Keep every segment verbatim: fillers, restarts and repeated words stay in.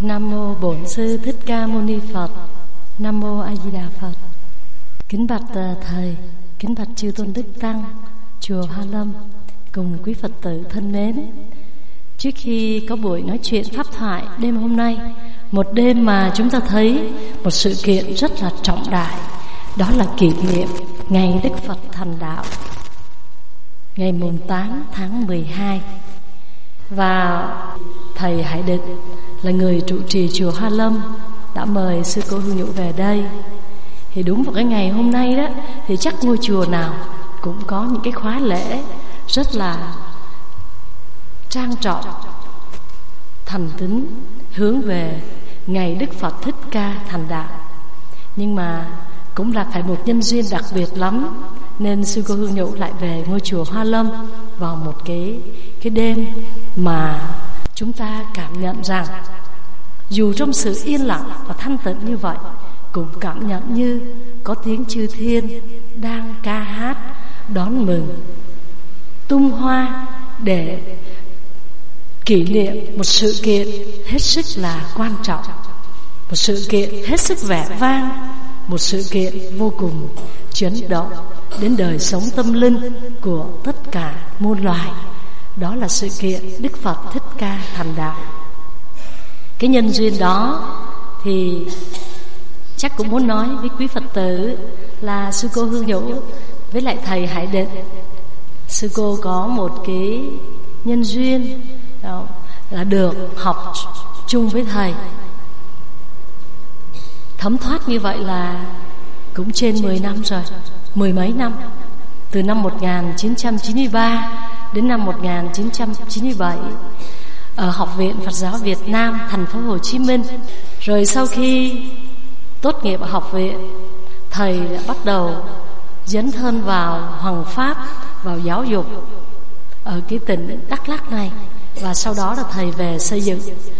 Nam mô Bổn Sư Thích Ca Mâu Ni Phật. Nam mô A Di Đà Phật. Kính bạch thầy, kính bạch chư tôn đức tăng chùa Hoa Lâm cùng quý Phật tử thân mến. Trước khi có buổi nói chuyện pháp thoại đêm hôm nay, một đêm mà chúng ta thấy một sự kiện rất là trọng đại, đó là kỷ niệm ngày Đức Phật thành đạo, ngày mùng tám tháng mười hai. Và thầy Hải Định là người trụ trì chùa Hoa Lâm đã mời sư cô Hương Nhũ về đây. Thì đúng vào cái ngày hôm nay đó, thì chắc ngôi chùa nào cũng có những cái khóa lễ rất là trang trọng, thành tín, hướng về ngày Đức Phật Thích Ca thành đạo. Nhưng mà cũng là phải một nhân duyên đặc biệt lắm, nên sư cô Hương Nhũ lại về ngôi chùa Hoa Lâm vào một cái cái đêm mà chúng ta cảm nhận rằng dù trong sự yên lặng và thanh tịnh như vậy, cũng cảm nhận như có tiếng chư thiên đang ca hát đón mừng, tung hoa để kỷ niệm một sự kiện hết sức là quan trọng, một sự kiện hết sức vẻ vang, một sự kiện vô cùng chấn động đến đời sống tâm linh của tất cả muôn loài. Đó là sự kiện Đức Phật Thích Ca thành đạo. Cái nhân duyên đó thì chắc cũng muốn nói với quý Phật tử là sư cô Hương Nhũ với lại thầy Hải Định. Sư cô có một cái nhân duyên đó, là được học chung với thầy, thấm thoát như vậy là cũng trên mười năm rồi, mười mấy năm, từ năm một nghìn chín trăm chín mươi ba đến năm một nghìn chín trăm chín mươi bảy ở Học viện Phật giáo Việt Nam, thành phố Hồ Chí Minh. Rồi sau khi tốt nghiệp ở học viện, thầy đã bắt đầu dấn thân vào hoằng pháp, vào giáo dục ở cái tỉnh Đắk Lắk này. Và sau đó là thầy về xây dựng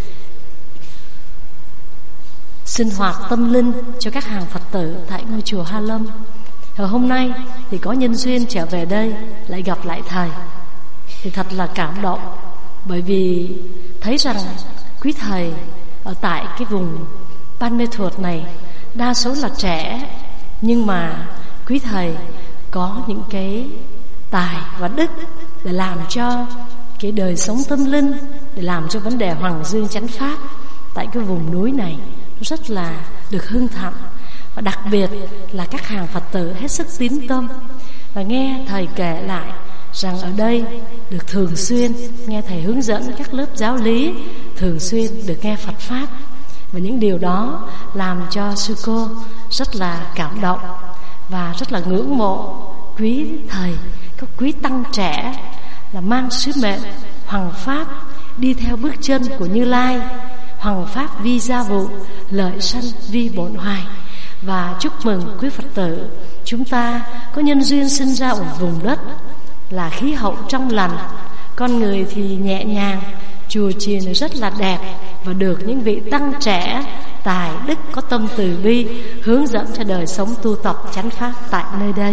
sinh hoạt tâm linh cho các hàng Phật tử tại ngôi chùa Hoa Lâm. Và hôm nay thì có nhân duyên trở về đây lại gặp lại thầy, thì thật là cảm động, bởi vì thấy rằng quý thầy ở tại cái vùng Ban Mê Thuột này đa số là trẻ, nhưng mà quý thầy có những cái tài và đức để làm cho cái đời sống tâm linh, để làm cho vấn đề Hoàng Dương chánh pháp tại cái vùng núi này rất là được hưng thịnh. Và đặc biệt là các hàng Phật tử hết sức tín tâm. Và nghe thầy kể lại rằng ở đây được thường xuyên nghe thầy hướng dẫn các lớp giáo lý, thường xuyên được nghe Phật pháp. Và những điều đó làm cho sư cô rất là cảm động và rất là ngưỡng mộ quý thầy, các quý tăng trẻ là mang sứ mệnh hoằng pháp, đi theo bước chân của Như Lai, hoằng pháp vi gia vụ, lợi sanh vi bổn hoài. Và chúc mừng quý Phật tử, chúng ta có nhân duyên sinh ra ở vùng đất là khí hậu trong lành, con người thì nhẹ nhàng, chùa chiền rất là đẹp, và được những vị tăng trẻ tài đức có tâm từ bi hướng dẫn cho đời sống tu tập chánh pháp tại nơi đây.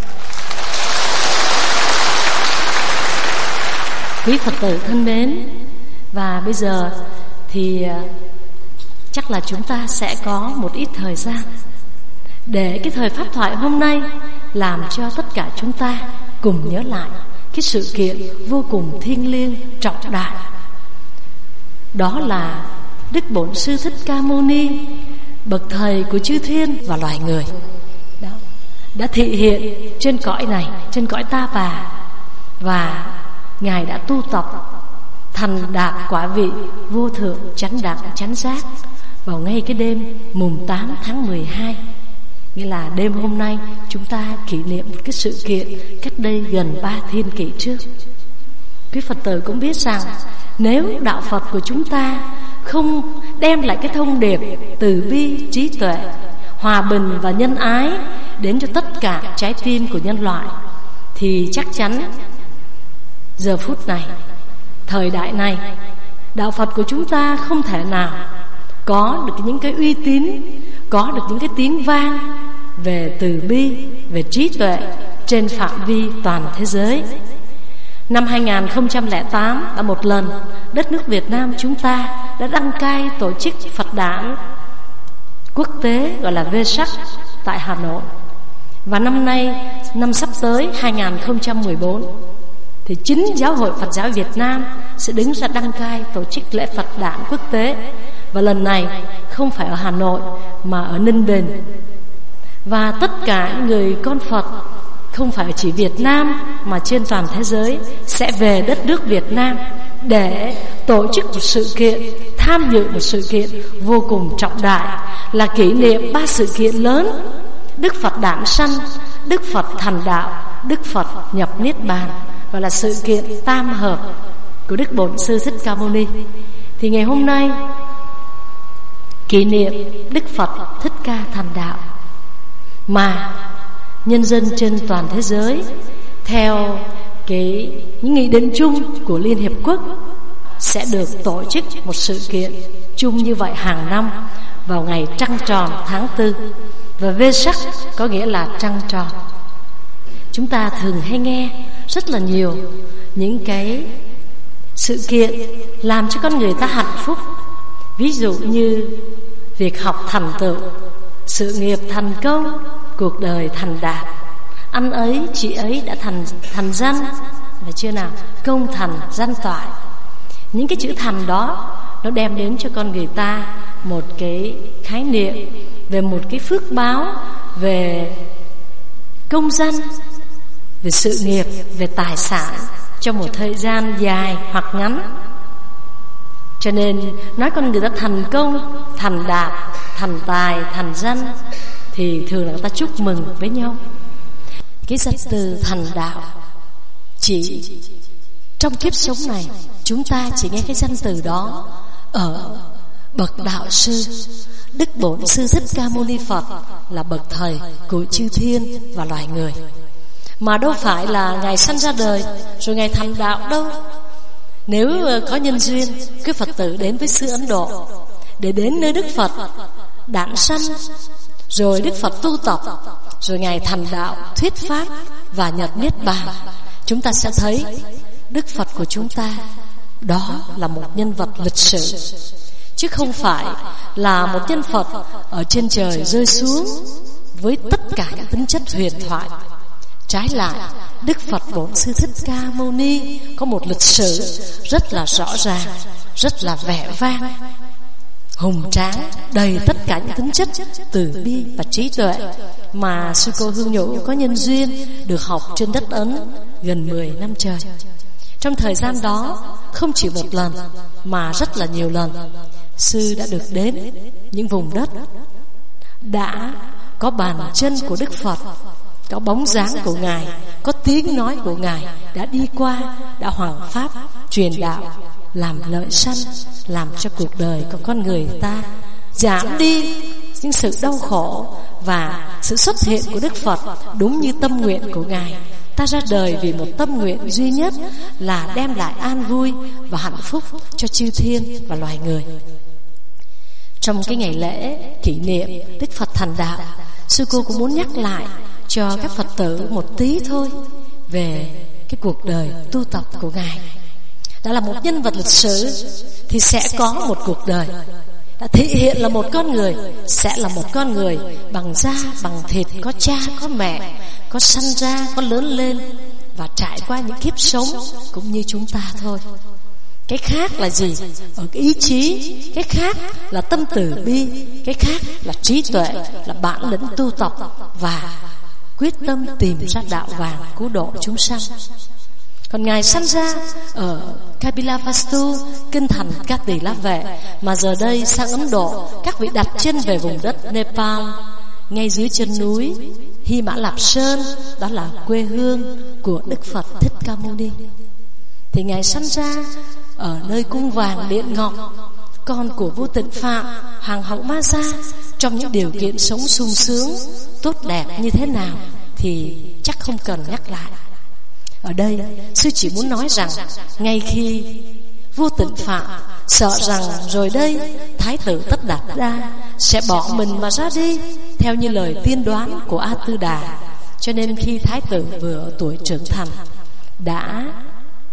Quý Phật tử thân mến, và bây giờ thì chắc là chúng ta sẽ có một ít thời gian để cái thời pháp thoại hôm nay làm cho tất cả chúng ta cùng nhớ lại cái sự kiện vô cùng thiêng liêng trọng đại. Đó là Đức Bổn Sư Thích Ca Mâu Ni, bậc thầy của chư thiên và loài người, đó, đã thị hiện trên cõi này, trên cõi Ta Bà. Và Ngài đã tu tập thành đạt quả vị vô thượng chánh đẳng chánh giác vào ngay cái đêm mùng tám tháng mười hai. Nghĩa là đêm hôm nay chúng ta kỷ niệm một cái sự kiện cách đây gần ba thiên kỷ trước. Quý Phật tử cũng biết rằng nếu đạo Phật của chúng ta không đem lại cái thông điệp từ bi, trí tuệ, hòa bình và nhân ái đến cho tất cả trái tim của nhân loại, thì chắc chắn giờ phút này, thời đại này, đạo Phật của chúng ta không thể nào có được những cái uy tín, có được những cái tiếng vang về từ bi, về trí tuệ trên phạm vi toàn thế giới. Năm hai nghìn không trăm lẻ tám đã một lần đất nước Việt Nam chúng ta đã đăng cai tổ chức Phật đản quốc tế gọi là Vesak tại Hà Nội. Và năm nay, năm sắp tới hai nghìn không trăm mười bốn, thì chính Giáo hội Phật giáo Việt Nam sẽ đứng ra đăng cai tổ chức lễ Phật đản quốc tế. Và lần này không phải ở Hà Nội mà ở Ninh Bình. Và tất cả những người con Phật không phải chỉ Việt Nam mà trên toàn thế giới sẽ về đất nước Việt Nam để tổ chức một sự kiện, tham dự một sự kiện vô cùng trọng đại, là kỷ niệm ba sự kiện lớn: Đức Phật đản sanh, Đức Phật thành đạo, Đức Phật nhập niết bàn, gọi là sự kiện tam hợp của Đức Bổn Sư Thích Ca Mâu Ni. Thì ngày hôm nay kỷ niệm Đức Phật Thích Ca thành đạo, mà nhân dân trên toàn thế giới theo cái những nghị định chung của Liên Hiệp Quốc sẽ được tổ chức một sự kiện chung như vậy hàng năm vào ngày trăng tròn tháng tư. Và Vesak có nghĩa là trăng tròn. Chúng ta thường hay nghe rất là nhiều những cái sự kiện làm cho con người ta hạnh phúc. Ví dụ như việc học thành tựu, sự nghiệp thành công, cuộc đời thành đạt. Anh ấy, chị ấy đã thành thành danh, phải chưa nào? Công thành, danh toại. Những cái chữ thành đó nó đem đến cho con người ta một cái khái niệm về một cái phước báo, về công danh, về sự nghiệp, về tài sản trong một thời gian dài hoặc ngắn. Cho nên nói con người ta thành công, thành đạt, thành tài, thành danh thì thường là người ta chúc mừng với nhau. Cái danh từ thành đạo chỉ trong kiếp sống này chúng ta chỉ nghe cái danh từ đó ở bậc đạo sư. Đức Bổn Sư Thích Ca Mâu Ni Phật là bậc thầy của chư thiên và loài người, mà đâu phải là Ngài sanh ra đời rồi Ngài thành đạo đâu. Nếu có nhân duyên, quý Phật tử đến với xứ Ấn Độ để đến nơi Đức Phật đản sanh, rồi Đức Phật tu tập, rồi Ngài thành đạo, thuyết pháp và nhập niết bàn, chúng ta sẽ thấy Đức Phật của chúng ta đó là một nhân vật lịch sử, chứ không phải là một nhân Phật ở trên trời rơi xuống với tất cả những tính chất huyền thoại. Trái lại, Đức Phật Bổn Sư Thích Ca Mâu Ni có một lịch sử rất là rõ ràng, rất là vẻ vang, hùng tráng, đầy tất cả những tính chất từ bi và trí tuệ mà sư cô Hương Nhũ có nhân duyên được học trên đất Ấn gần mười năm trời. Trong thời gian đó, không chỉ một lần mà rất là nhiều lần, sư đã được đến những vùng đất đã có bàn chân của Đức Phật, có bóng dáng của Ngài, có tiếng nói của Ngài đã đi qua, đã hoằng pháp, truyền đạo, làm lợi sanh, làm cho cuộc đời của con người ta giảm đi những sự đau khổ. Và sự xuất hiện của Đức Phật đúng như tâm nguyện của Ngài. Ta ra đời vì một tâm nguyện duy nhất là đem lại an vui và hạnh phúc cho chư thiên và loài người. Trong cái ngày lễ kỷ niệm Đức Phật thành đạo, sư cô cũng muốn nhắc lại cho các Phật tử một tí thôi về cái cuộc đời tu tập của Ngài. Đã là một nhân vật lịch sử thì sẽ có một cuộc đời. Đã thị hiện là một con người, sẽ là một con người bằng da, bằng thịt, có cha, có mẹ, có sanh ra, có lớn lên và trải qua những kiếp sống cũng như chúng ta thôi. Cái khác là gì? Ở cái ý chí. Cái khác là tâm từ bi. Cái khác là trí tuệ, là bản lĩnh tu tập và quyết tâm tìm ra đạo vàng cứu độ chúng sanh. Còn Ngài sanh ra ở Kapilavastu, kinh thành Cát Tỳ La Vệ, mà giờ đây sang Ấn Độ, các vị đặt chân về vùng đất Nepal, ngay dưới chân núi Hy Mã Lạp Sơn, đó là quê hương của Đức Phật Thích Ca Mâu Ni. Thì Ngài sanh ra ở nơi cung vàng điện ngọc, con của vua Tịnh Phạm, hàng hậu Ma Gia, trong những điều kiện sống sung sướng, tốt đẹp như thế nào thì chắc không cần nhắc lại. Ở đây sư chỉ muốn nói rằng, ngay khi vua Tịnh Phạm sợ rằng rồi đây Thái tử Tất Đạt Đa sẽ bỏ mình mà ra đi, theo như lời tiên đoán của A Tư Đà, cho nên khi Thái tử vừa ở tuổi trưởng thành đã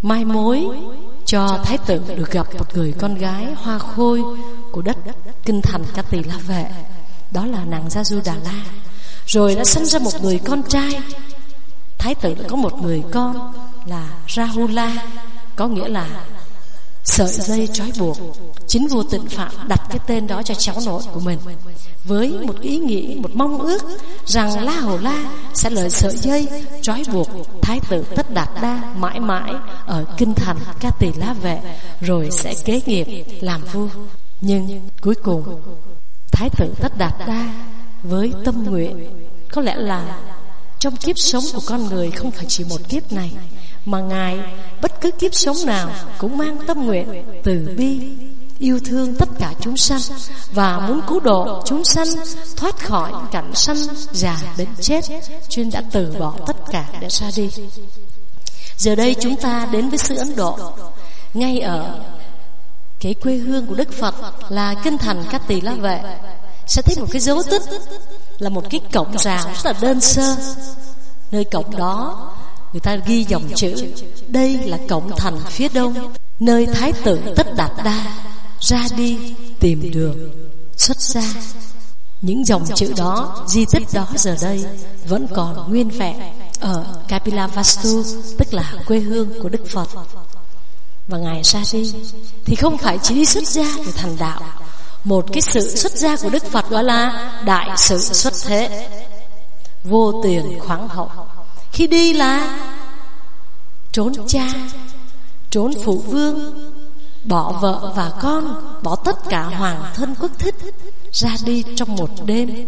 mai mối cho thái tử được gặp một người con gái hoa khôi của đất kinh thành Ca Tỳ La Vệ, đó là nàng Gia Du Đà La. Rồi đã sinh ra một người con trai. Thái tử đã có một người con là Rahula, có nghĩa là sợi dây trói buộc. Chính vua Tịnh Phạm đặt cái tên đó cho cháu nội của mình, với một ý nghĩ, một mong ước rằng La Hầu La sẽ là sợi dây trói buộc thái tử Tất Đạt Đa mãi mãi ở kinh thành Ca Tỳ La Vệ, rồi sẽ kế nghiệp làm vua. Nhưng cuối cùng thái tử Tất Đạt Đa với tâm nguyện, có lẽ là trong kiếp sống của con người không phải chỉ một kiếp này, mà Ngài bất cứ kiếp sống nào cũng mang tâm nguyện từ bi, yêu thương tất cả chúng sanh và muốn cứu độ chúng sanh thoát khỏi cảnh sanh già đến chết, chuyên đã từ bỏ tất cả để ra đi. Giờ đây chúng ta đến với xứ Ấn Độ, ngay ở cái quê hương của Đức Phật là kinh thành Ca Tỳ La Vệ, sẽ thấy một cái dấu tích là một cái cổng rào rất là đơn sơ. Nơi cổng đó người ta ghi dòng chữ: đây là cổng thành phía đông, nơi thái tử Tất Đạt Đa ra đi tìm đường xuất gia. Những dòng chữ đó, di tích đó giờ đây vẫn còn nguyên vẹn ở Kapilavastu, tức là quê hương của Đức Phật. Và Ngài ra đi thì không phải chỉ đi xuất gia để thành đạo. Một cái sự xuất gia của Đức Phật gọi là đại sự xuất thế, vô tiền khoáng hậu. Khi đi là trốn cha, trốn phụ vương, bỏ vợ và con, bỏ tất cả hoàng thân quốc thích, ra đi trong một đêm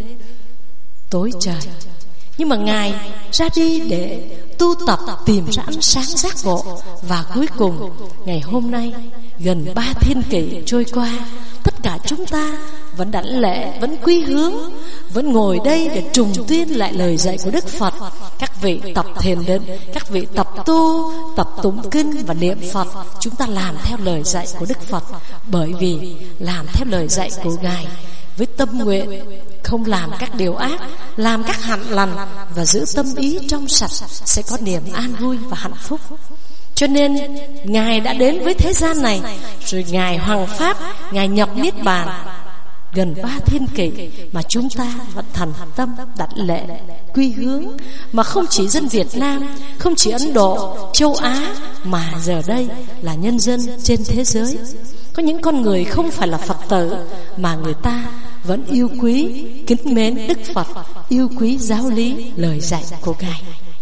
tối trời. Nhưng mà Ngài ra đi để tu tập, tìm ra ánh sáng giác ngộ. Và cuối cùng ngày hôm nay, gần ba thiên kỷ trôi qua, tất cả chúng ta vẫn đảnh lễ, vẫn quy hướng, vẫn ngồi đây để trùng tuyên lại lời dạy của Đức Phật. Các vị tập thiền định, các vị tập tu, tập tụng kinh và niệm Phật. Chúng ta làm theo lời dạy của Đức Phật, bởi vì làm theo lời dạy của Ngài với tâm nguyện không làm các điều ác, làm các hạnh lành và giữ tâm ý trong sạch, sẽ có niềm an vui và hạnh phúc. Cho nên Ngài đã đến với thế gian này, rồi Ngài hoằng pháp, Ngài nhập niết bàn gần ba thiên kỷ, mà chúng ta vẫn thành tâm đảnh lễ quy hướng. Mà không chỉ dân Việt Nam, không chỉ Ấn Độ, châu Á, mà giờ đây là nhân dân trên thế giới. Có những con người không phải là Phật tử, mà người ta vẫn yêu quý, kính mến Đức Phật, yêu quý giáo lý, lời dạy của Ngài.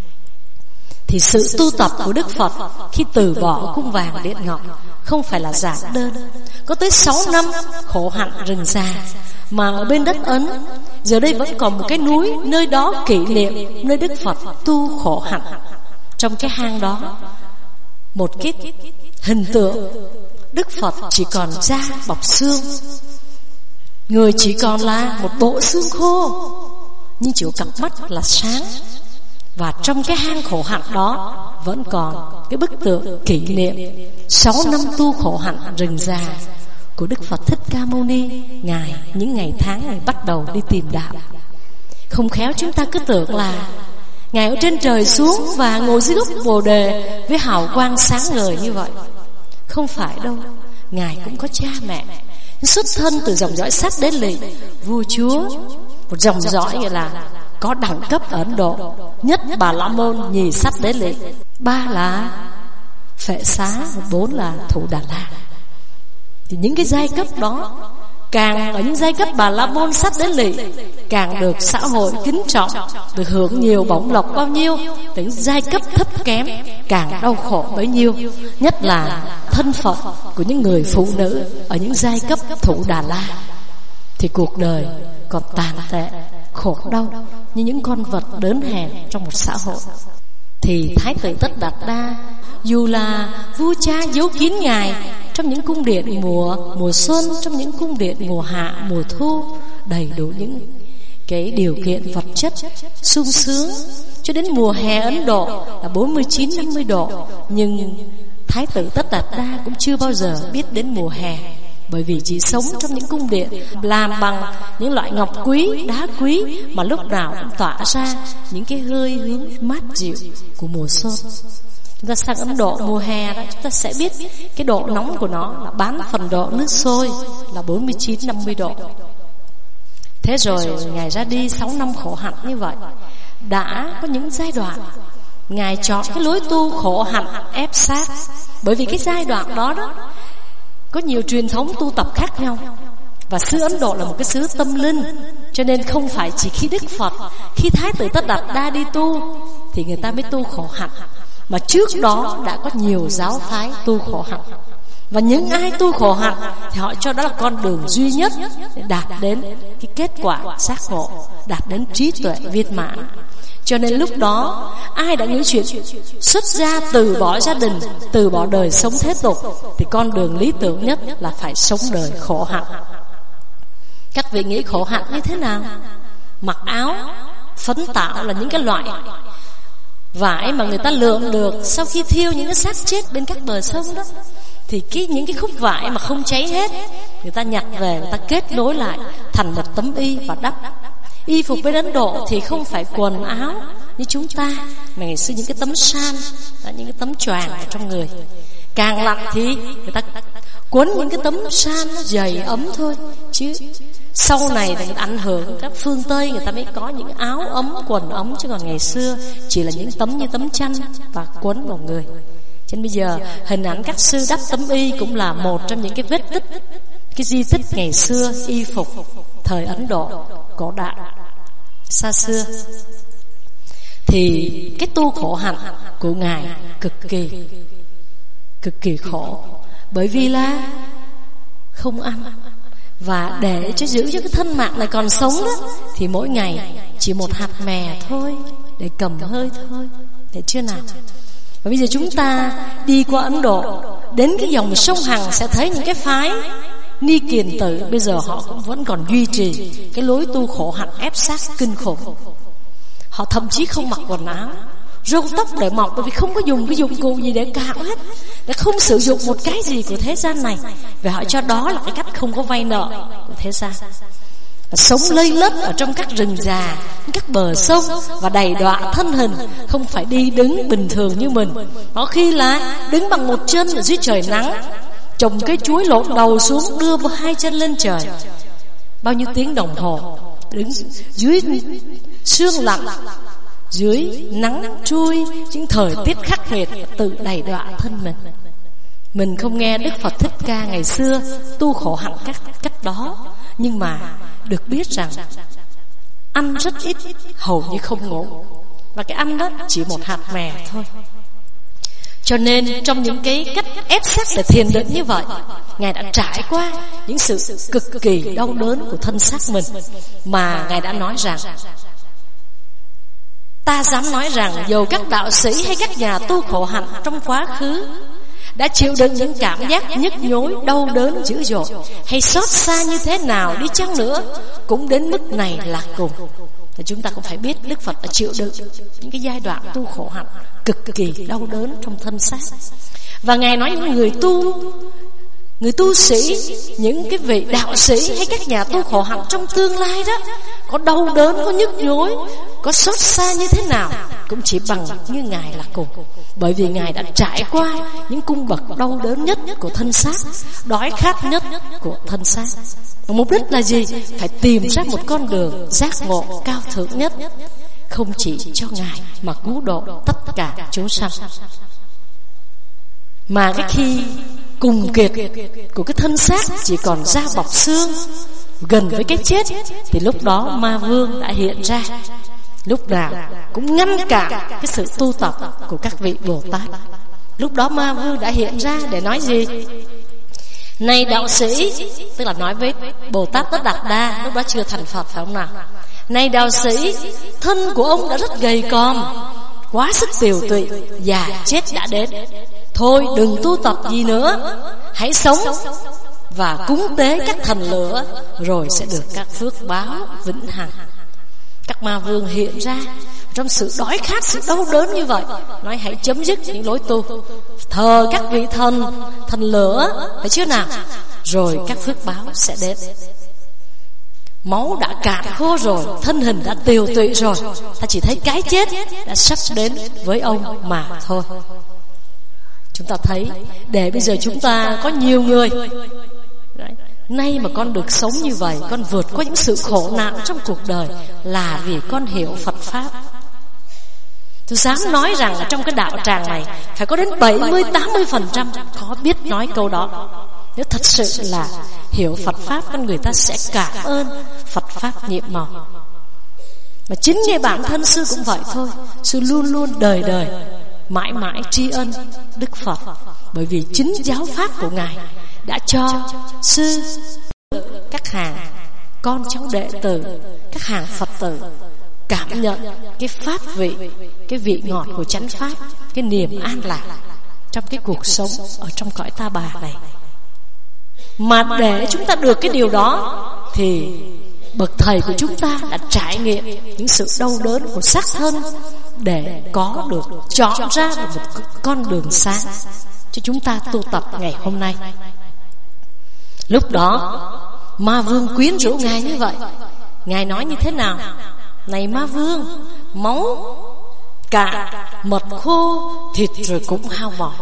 Thì sự tu tập của Đức Phật khi từ bỏ cung vàng điện ngọc không phải là giản đơn. Có tới sáu năm khổ hạnh rừng già, mà ở bên đất Ấn giờ đây vẫn còn một cái núi, nơi đó kỷ niệm nơi Đức Phật tu khổ hạnh. Trong cái hang đó, một cái hình tượng Đức Phật chỉ còn da bọc xương, người chỉ còn là một bộ xương khô, nhưng chỉ có cặp mắt là sáng. Và trong cái hang khổ hạnh đó vẫn còn cái bức tượng kỷ niệm sáu năm tu khổ hạnh rừng già của Đức Phật Thích Ca Mâu Ni. Ngài những ngày tháng Ngài bắt đầu đi tìm đạo. Không khéo chúng ta cứ tưởng là Ngài ở trên trời xuống và ngồi dưới gốc Bồ Đề với hào quang sáng ngời như vậy. Không phải đâu. Ngài cũng có cha mẹ, xuất thân từ dòng dõi Sát Đế Lị, vua chúa, một dòng dõi gọi là có đẳng cấp ở Ấn Độ. Nhất Bà La Môn, nhì Sát Đế Lị, ba là Phệ Xá, bốn là Thủ Đà La. Thì những cái giai cấp đó, càng ở những giai cấp Bà La Môn, Sát Đế Lị, càng được xã hội kính trọng, được hưởng nhiều bổng lộc bao nhiêu. Những giai cấp thấp kém càng đau khổ bấy nhiêu. Nhất là thân phận của những người phụ nữ ở những giai cấp Thủ Đà La, thì cuộc đời còn tàn tệ, khổ đau như những con vật đớn hèn trong một xã hội. Thì Thái tử Tất Đạt Đa, dù là vua cha giấu kín Ngài trong những cung điện mùa mùa xuân, trong những cung điện mùa hạ, mùa thu, đầy đủ những cái điều kiện vật chất sung sướng, cho đến mùa hè Ấn Độ là bốn mươi chín năm mươi độ. Nhưng Thái tử Tất Đạt Đa cũng chưa bao giờ biết đến mùa hè, bởi vì chỉ sống trong những cung điện làm bằng những loại ngọc quý, đá quý, mà lúc nào cũng tỏa ra những cái hơi hướng mát dịu của mùa xuân. Chúng ta sang Ấn Độ mùa hè đó, chúng ta sẽ biết cái độ nóng của nó là bán phần độ nước sôi là bốn mươi chín năm mươi độ. Thế rồi Ngài ra đi sáu năm khổ hạnh như vậy. Đã có những giai đoạn Ngài chọn cái lối tu khổ hạnh ép sát. Bởi vì cái giai đoạn đó đó có nhiều truyền thống tu tập khác nhau. Và xứ Ấn Độ là một cái xứ tâm linh, cho nên không phải chỉ khi Đức Phật, khi Thái tử Tất Đạt Đa đi tu thì người ta mới tu khổ hạnh, mà trước đó đã có nhiều giáo phái tu khổ hạnh. Và những ai tu khổ hạnh thì họ cho đó là con đường duy nhất để đạt đến cái kết quả giác ngộ, đạt đến trí tuệ viên mãn. Cho nên lúc đó ai đã nghĩ chuyện xuất gia, từ bỏ gia đình, từ bỏ đời sống thế tục, thì con đường lý tưởng nhất là phải sống đời khổ hạnh. Các vị nghĩ khổ hạnh như thế nào? Mặc áo phấn tạo là những cái loại vải mà người ta lượm được sau khi thiêu những cái xác chết bên các bờ sông đó. Thì cái, những cái khúc vải mà không cháy hết, người ta nhặt về, người ta kết nối lại thành một tấm y và đắp. Y phục bên Ấn Độ thì không phải quần áo như chúng ta, mà ngày xưa những cái tấm san, những cái tấm choàng ở trong người. Càng lạnh thì người ta quấn những cái tấm san nó dày ấm thôi. Chứ sau này thì ảnh hưởng các phương Tây, người ta mới có những áo ấm, quần ấm. Chứ còn ngày xưa chỉ là những tấm như tấm chăn và quấn vào người. Cho nên bây giờ hình ảnh các sư đắp tấm y cũng là một trong những cái vết tích, cái di tích ngày xưa y phục thời Ấn Độ cổ đại xa xưa. Thì cái tu khổ hạnh của Ngài cực kỳ cực kỳ khổ, bởi vì là không ăn. Và để cho giữ cho cái thân mạng này còn sống đó, thì mỗi ngày chỉ một hạt mè thôi, để cầm hơi thôi, để chưa nào. Và bây giờ chúng ta đi qua Ấn Độ, đến cái dòng sông Hằng sẽ thấy những cái phái Ni Kiền Tử bây giờ họ cũng vẫn còn duy trì cái lối tu khổ hạnh ép sát kinh khủng. Họ thậm chí không mặc quần áo, râu tóc để mọc, bởi vì không có dùng cái dụng cụ gì để cạo hết, để không sử dụng một cái gì của thế gian này. Vì họ cho đó là cái cách không có vay nợ của thế gian. Và sống lây lất ở trong các rừng già, các bờ sông, và đầy đọa thân hình, không phải đi đứng bình thường như mình. Có khi là đứng bằng một chân ở dưới trời nắng, trồng cây chuối lộn đầu xuống, đưa hai chân lên trời. Bao nhiêu tiếng đồng hồ đứng dưới sương lạnh, dưới nắng trui, những thời tiết khắc nghiệt, tự đầy đọa thân mình. Mình không nghe Đức Phật Thích Ca ngày xưa tu khổ hạnh các cách đó, nhưng mà được biết rằng ăn rất ít, hầu như không ngủ. Và cái ăn đó chỉ một hạt mè thôi. Cho nên trong những cái cách ép sát để thiền định như vậy, Ngài đã trải qua những sự cực kỳ đau đớn của thân xác mình. Mà Ngài đã nói rằng, ta dám nói rằng dầu các đạo sĩ hay các nhà tu khổ hạnh trong quá khứ đã chịu đựng những cảm giác nhức nhối, đau đớn dữ dội, hay xót xa như thế nào đi chăng nữa, cũng đến mức này là cùng. Thì chúng ta cũng phải biết Đức Phật đã chịu đựng những cái giai đoạn tu khổ hạnh cực kỳ đau đớn trong thân xác. Và Ngài nói những người tu, người tu sĩ, những cái vị đạo sĩ hay các nhà tu khổ hạnh trong tương lai đó, có đau đớn, có nhức nhối, có xót xa như thế nào, cũng chỉ bằng như Ngài là cùng. Bởi vì Ngài đã trải qua những cung bậc đau đớn nhất của thân xác, đói khát nhất của thân xác. Và mục đích là gì? Phải tìm ra một con đường giác ngộ cao thượng nhất, không chỉ cho Ngài mà cứu độ tất cả chúng sanh. Mà cái khi cùng kiệt của cái thân xác chỉ còn da bọc xương, gần với cái chết, thì lúc đó Ma Vương đã hiện ra, lúc nào cũng ngăn cản cái sự tu tập của các vị Bồ Tát. Lúc đó Ma Vương đã hiện ra để nói gì? Này đạo sĩ, tức là nói với Bồ Tát Tất Đạt Đa, lúc đó chưa thành Phật, phải không nào? Này đạo sĩ, thân của ông đã rất gầy còm, quá sức tiều tụy, già chết đã đến. Thôi đừng tu tập gì nữa, hãy sống và cúng tế các thần lửa, rồi sẽ được các phước báo vĩnh hằng. Các ma vương hiện ra trong sự đói khát, sự đau đớn như vậy, nói hãy chấm dứt những lối tu, thờ các vị thần, thần lửa, phải chưa nào? Rồi các phước báo sẽ đến. Máu đã cạn khô rồi, thân hình đã tiều tụy rồi, ta chỉ thấy cái chết đã sắp đến với ông mà thôi. Chúng ta thấy, để bây giờ chúng ta có nhiều người đấy, nay mà con được sống như vậy, con vượt qua những sự khổ nạn trong cuộc đời, là vì con hiểu Phật Pháp. Tôi dám nói rằng ở trong cái đạo tràng này phải có đến bảy mươi tám mươi phần trăm có biết nói câu đó. Nếu thật sự là hiểu Phật Pháp, con người ta sẽ cảm ơn Phật Pháp nhiệm màu. Mà chính ngay bản thân sư cũng vậy thôi. Sư luôn luôn đời đời mãi mãi tri ân Đức Phật, bởi vì chính giáo pháp của Ngài đã cho sư, các hàng con cháu đệ tử, các hàng Phật tử cảm nhận cái pháp vị, cái vị ngọt của chánh pháp, cái niềm an lạc trong cái cuộc sống ở trong cõi ta bà này. Mà để chúng ta được cái điều đó thì bậc thầy của chúng ta đã trải nghiệm những sự đau đớn của xác thân để có được, chọn ra được một con đường sáng cho chúng ta tu tập ngày hôm nay. Lúc đó Ma Vương quyến rũ Ngài như vậy. Ngài nói như thế nào? Này Ma Vương, máu cạn, mật khô, thịt rồi cũng hao mòn,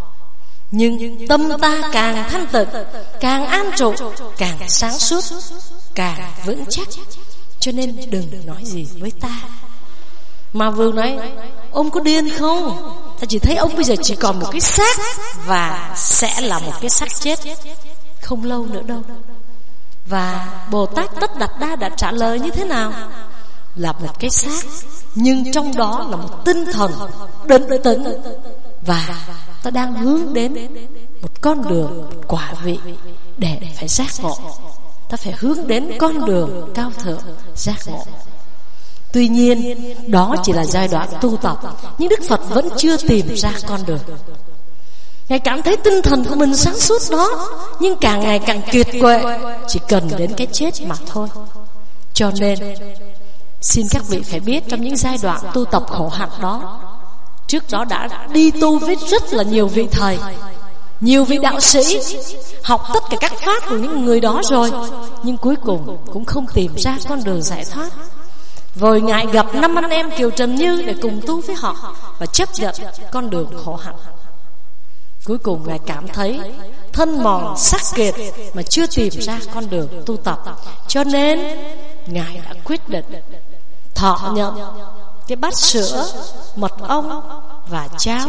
nhưng tâm ta càng thanh tịnh, càng an trụ, càng sáng suốt, càng vững chắc, cho nên đừng nói gì với ta. Ma Vương nói, ông có điên không? Ta chỉ thấy ông bây giờ chỉ còn một cái xác, và sẽ là một cái xác chết không lâu nữa đâu. Và Bồ Tát Tất Đạt Đa đã trả lời như thế nào? Là một cái xác, nhưng trong đó là một tinh thần định tĩnh, và ta đang hướng đến một con đường, một quả vị để phải giác ngộ. Ta phải hướng đến con đường cao thượng giác ngộ. Tuy nhiên đó chỉ là giai đoạn tu tập, nhưng Đức Phật vẫn chưa tìm ra con đường. Ngài cảm thấy tinh thần của mình sáng suốt đó, nhưng càng ngày càng kiệt quệ, chỉ cần đến cái chết mà thôi. Cho nên xin các vị phải biết, trong những giai đoạn tu tập khổ hạnh đó, trước đó đã đi tu với rất là nhiều vị thầy, nhiều vị đạo sĩ, học tất cả các pháp của những người đó rồi, nhưng cuối cùng cũng không tìm ra con đường giải thoát. Rồi Ngài gặp năm anh em Kiều Trần Như để cùng tu với họ và chấp nhận con đường khổ hạnh. Cuối cùng Ngài cảm thấy thân mòn sắc kiệt mà chưa tìm ra con đường tu tập, cho nên Ngài đã quyết định thọ nhận cái bát sữa, mật ong và cháo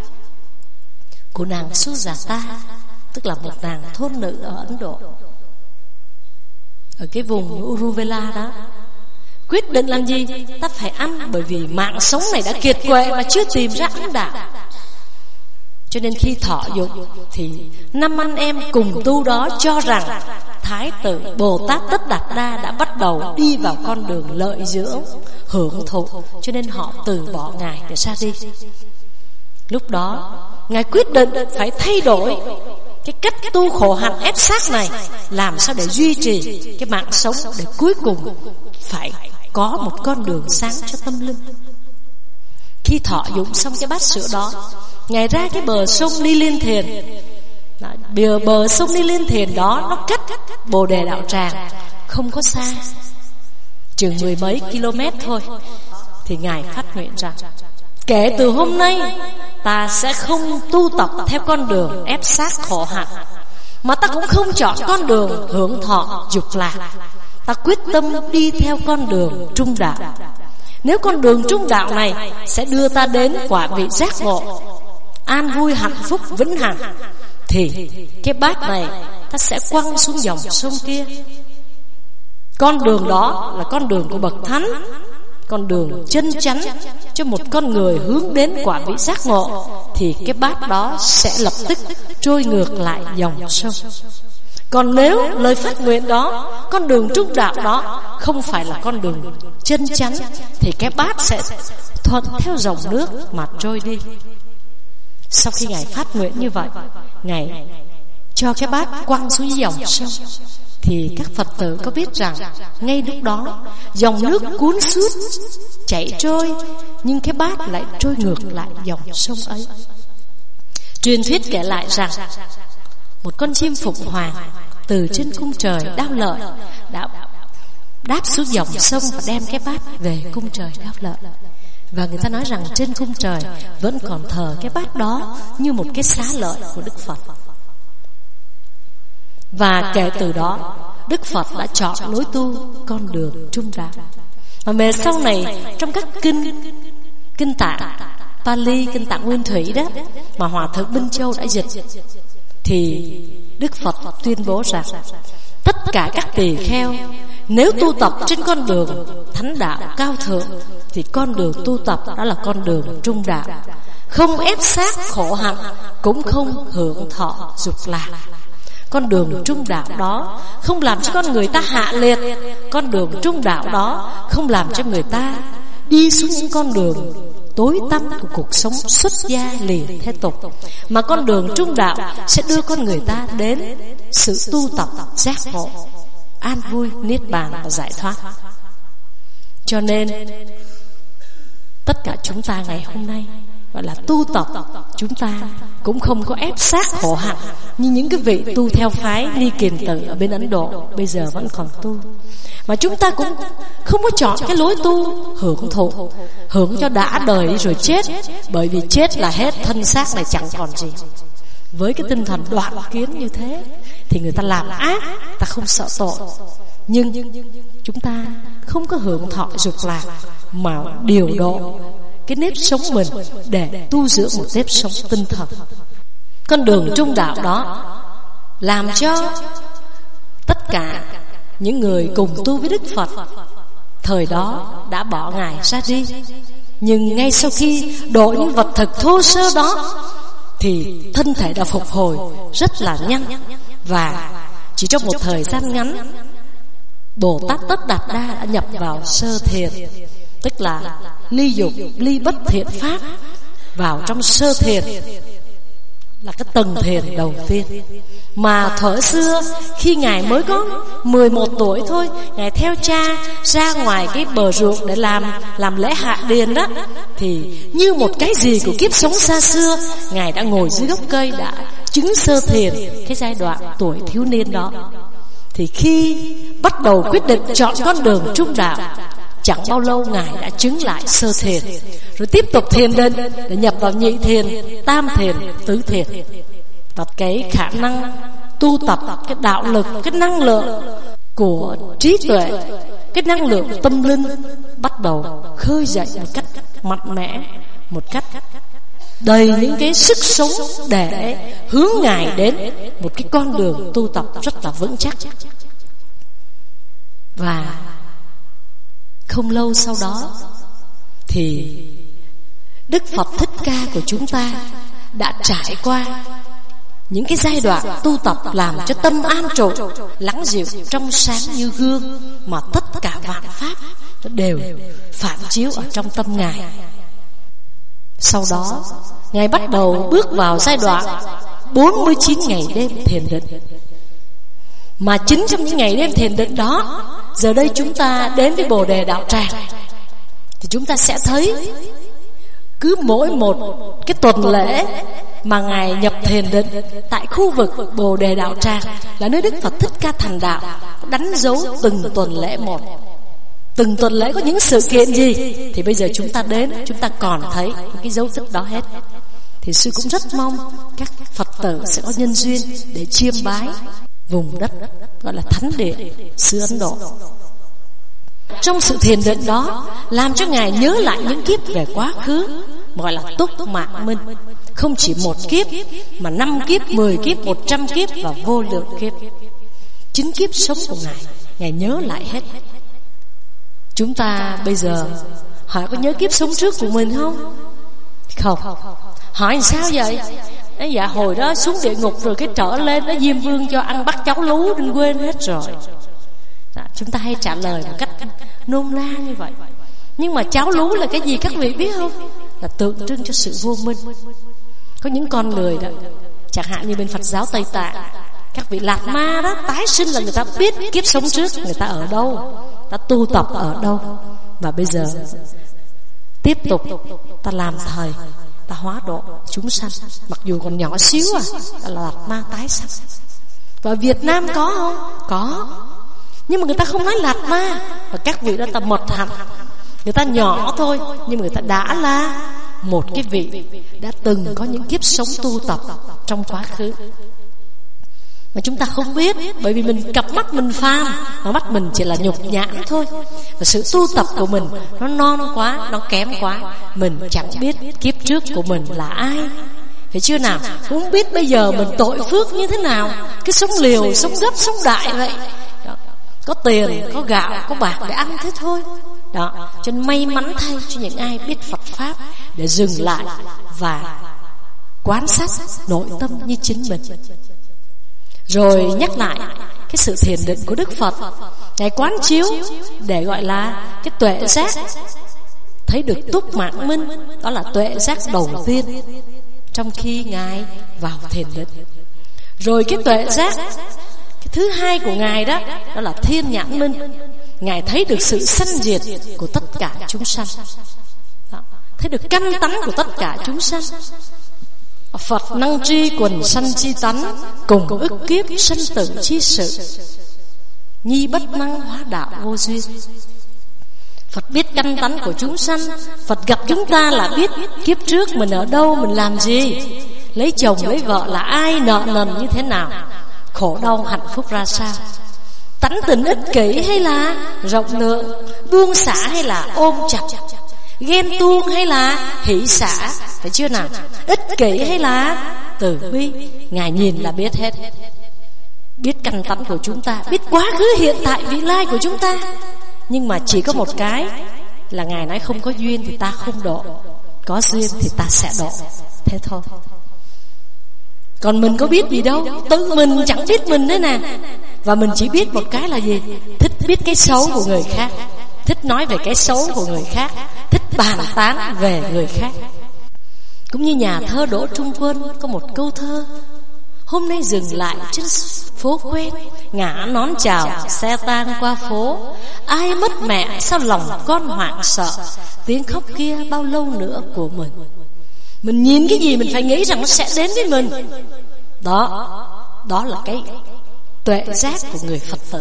của nàng Sujata, tức là một nàng thôn nữ ở Ấn Độ, ở cái vùng Uruvela đó. Quyết định làm gì? Ta phải ăn, bởi vì mạng sống này đã kiệt quệ mà chưa tìm ra ấn đạo. Cho nên khi thọ dụng thì năm anh em cùng tu đó cho rằng Thái tử Bồ Tát Tất Đạt Đa đã bắt đầu đi vào con đường lợi dưỡng, hưởng thụ, cho nên họ từ bỏ Ngài để ra đi. Lúc đó Ngài quyết định phải thay đổi cái cách tu khổ hạnh ép xác này, làm sao để duy trì cái mạng sống, để cuối cùng phải có một con đường sáng cho tâm linh. Khi thọ dụng xong cái bát sữa đó, Ngài ra cái bờ sông Ni Liên Thiền. Bờ, bờ sông Ni Liên Thiền đó nó cách Bồ Đề Đạo Tràng không có xa, chừng mười mấy km thôi. Thì Ngài phát nguyện rằng, kể từ hôm nay ta sẽ không tu tập theo con đường ép xác khổ hạnh, mà ta cũng không chọn con đường hưởng thọ dục lạc. Ta quyết tâm đi theo con đường trung đạo. Nếu con đường trung đạo này sẽ đưa ta đến quả vị giác ngộ, an vui hạnh phúc vĩnh hằng, thì cái bát này ta sẽ quăng xuống dòng sông kia. Con đường đó là con đường của bậc thánh, con đường chân chánh cho một con người hướng đến quả vị giác ngộ, thì cái bát đó sẽ lập tức trôi ngược lại dòng sông. Còn nếu lời phát nguyện đó, con đường trung đạo đó không phải là con đường chân chánh, thì cái bát sẽ thuận theo dòng nước mà trôi đi. Sau khi Ngài phát nguyện như vậy, Ngài cho cái bát quăng xuống dòng sông, thì các Phật tử có biết rằng ngay lúc đó dòng nước cuốn suốt chảy trôi, nhưng cái bát lại trôi ngược lại dòng sông ấy. Truyền thuyết kể lại rằng một con chim phụng hoàng từ trên cung trời Đao Lợi đã đáp xuống dòng sông và đem cái bát về cung trời Đao Lợi. Và người ta nói rằng trên cung trời vẫn còn thờ cái bát đó như một cái xá lợi của Đức Phật. Và kể từ đó, Đức Phật đã chọn lối tu con đường trung đạo. Và về sau này, trong các kinh Kinh Tạng Pali, Kinh Tạng Nguyên Thủy đó mà Hòa Thượng Minh Châu đã dịch, thì Đức Phật tuyên bố rằng tất cả các tỳ kheo nếu tu tập trên con đường thánh đạo cao thượng thì con đường tu tập đó là con đường trung đạo, không ép sát khổ hạnh, cũng không hưởng thọ dục lạc. Con đường trung đạo đó không làm cho con người ta hạ liệt. Con đường trung đạo đó không làm cho người ta đi xuống những con đường tối tăm của cuộc sống xuất gia lìa thế tục, mà con đường trung đạo sẽ đưa con người ta đến sự tu tập giác ngộ, an vui, niết bàn và giải thoát. Cho nên tất cả chúng ta ngày hôm nay gọi là tu tập, chúng ta cũng không có ép sát khổ hạnh như những cái vị tu theo phái Ni Kiền Tử ở bên Ấn Độ bây giờ vẫn còn tu. Mà chúng ta cũng không có chọn cái lối tu hưởng thụ, hưởng cho đã đời rồi chết, bởi vì chết là hết, thân xác này chẳng còn gì. Với cái tinh thần đoạn kiến như thế thì người ta làm ác, ta không sợ tội, nhưng chúng ta không có hưởng thọ dục lạc mà điều độ cái nếp sống mình để tu dưỡng một nếp sống tinh thần. Con đường trung đạo đó làm cho tất cả những người cùng tu với Đức Phật thời đó đã bỏ Ngài ra đi. Nhưng ngay sau khi độ những vật thực thô sơ đó thì thân thể đã phục hồi rất là nhanh. Và chỉ trong một thời gian ngắn, Bồ Tát Tất Đạt Đa đã nhập vào sơ thiền, tức là ly dục, ly bất thiện pháp, vào trong sơ thiền, là cái tầng thiền đầu tiên. Mà thuở xưa khi Ngài mới có mười một tuổi thôi, Ngài theo cha ra ngoài cái bờ ruộng để làm làm lễ hạ điền đó, thì như một cái gì của kiếp sống xa xưa, Ngài đã ngồi dưới gốc cây đã chứng sơ thiền. Cái giai đoạn tuổi thiếu niên đó, thì khi bắt đầu quyết định chọn con đường trung đạo, chẳng bao lâu Ngài đã chứng lại sơ thiền, rồi tiếp tục thiền định để nhập vào nhị thiền, tam thiền, tứ thiền. Và cái khả năng tu tập, cái đạo lực, cái năng lượng của trí tuệ, cái năng lượng tâm linh bắt đầu khơi dậy một cách mạnh mẽ, một cách đầy những cái sức sống để hướng Ngài đến một cái con đường tu tập rất là vững chắc. Và không lâu sau đó thì Đức Phật Thích Ca của chúng ta đã trải qua những cái giai đoạn tu tập làm cho tâm an trụ, lắng dịu, trong sáng như gương, mà tất cả vạn pháp đều phản chiếu ở trong tâm Ngài. Sau đó Ngài bắt đầu bước vào giai đoạn bốn mươi chín ngày đêm thiền định. Mà chính trong những ngày đêm thiền định đó, giờ đây chúng ta đến với Bồ Đề Đạo Tràng, thì chúng ta sẽ thấy cứ mỗi một cái tuần lễ mà Ngài nhập thiền định tại khu vực Bồ Đề Đạo Tràng, là nơi Đức Phật Thích Ca thành đạo, đánh dấu từng tuần lễ một. Từng tuần lễ có những sự kiện gì thì bây giờ chúng ta đến, chúng ta còn thấy những cái dấu tích đó hết. Thì sư cũng rất mong các Phật tử sẽ có nhân duyên để chiêm bái vùng đất gọi là thánh địa xứ Ấn Độ. Trong sự thiền định đó làm cho Ngài nhớ lại những kiếp về quá khứ, gọi là túc mạng minh. Không chỉ một kiếp mà năm kiếp, mười kiếp, một trăm kiếp và vô lượng kiếp. Chính kiếp sống của Ngài, Ngài nhớ lại hết. Chúng ta bây giờ hỏi có nhớ kiếp sống trước của mình không? Không. Hỏi sao vậy? Nói dạ hồi đó xuống địa ngục rồi cái trở lên đó Diêm Vương cho ăn bắt cháu lú, đừng quên hết rồi. Đó, chúng ta hay trả lời một cách nôm na như vậy. Nhưng mà cháu lú là cái gì các vị biết không? Là tượng trưng cho sự vô minh. Có những con người đó, chẳng hạn như bên Phật giáo Tây Tạng, các vị Lạt Ma đó, tái sinh là người ta biết kiếp sống trước người ta ở đâu, ta tu tập ở đâu, và bây giờ tiếp tục ta làm thầy, ta hóa độ chúng sanh, mặc dù còn nhỏ xíu à, là Lạt Ma tái sanh. Và Việt Nam có không? Có. Nhưng mà người ta không nói Lạt Ma. Và các vị đó ta mật hạnh, Người ta nhỏ thôi, nhưng người ta đã là một cái vị đã từng có những kiếp sống tu tập trong quá khứ mà chúng ta không biết, bởi vì mình cặp mắt mình phàm, mà mắt mình chỉ là nhục nhãn thôi. Và sự tu tập của mình nó non quá, nó kém quá, mình chẳng biết kiếp trước của mình là ai. Thấy chưa nào? Cũng không biết bây giờ mình tội phước như thế nào. Cái sống liều, sống gấp, sống đại vậy. Đó. Có tiền, có gạo, có bạc để ăn thế thôi. Đó. Cho nên may mắn thay cho những ai biết Phật Pháp để dừng lại và quan sát nội tâm như chính mình. Rồi nhắc lại cái sự thiền định của Đức Phật, Ngài quán chiếu để gọi là cái tuệ giác, thấy được túc mạng minh. Đó là tuệ giác đầu tiên trong khi Ngài vào thiền định. Rồi cái tuệ giác cái thứ hai của Ngài đó, đó là thiên nhãn minh. Ngài thấy được sự sanh diệt của tất cả chúng sanh, đó, thấy được căn tánh của tất cả chúng sanh. Phật năng tri quần sanh chi tánh, cùng ức kiếp sanh tử chi sự, nhi bất năng hóa đạo vô duyên. Phật biết căn tánh của chúng sanh. Phật gặp chúng ta là biết kiếp trước mình ở đâu, mình làm gì, lấy chồng lấy vợ là ai, nợ nần như thế nào, khổ đau hạnh phúc ra sao, tánh tình ích kỷ hay là rộng lượng, buông xả hay là ôm chặt, ghen tuông hay là hỷ xả, phải chưa nào, ích kỷ hay là từ bi. Ngài nhìn là biết hết, biết căn tánh của chúng ta, biết quá khứ hiện tại vị lai của chúng ta. Nhưng mà chỉ có một cái là Ngài nói không có duyên thì ta không độ, có duyên thì ta sẽ độ, thế thôi. Còn mình có biết gì đâu, tự mình chẳng biết mình đấy nè. Và mình chỉ biết một cái là gì? Thích biết cái xấu của người khác, thích nói về cái xấu của người khác, thích bàn tán về người khác. Cũng như nhà thơ Đỗ Trung Quân có một câu thơ: hôm nay dừng lại trên phố quen, ngả nón chào xe tan qua phố. Ai mất mẹ sao lòng con hoảng sợ, tiếng khóc kia bao lâu nữa của mình. Mình nhìn cái gì mình phải nghĩ rằng nó sẽ đến với mình. Đó, đó là cái tuệ giác của người Phật tử.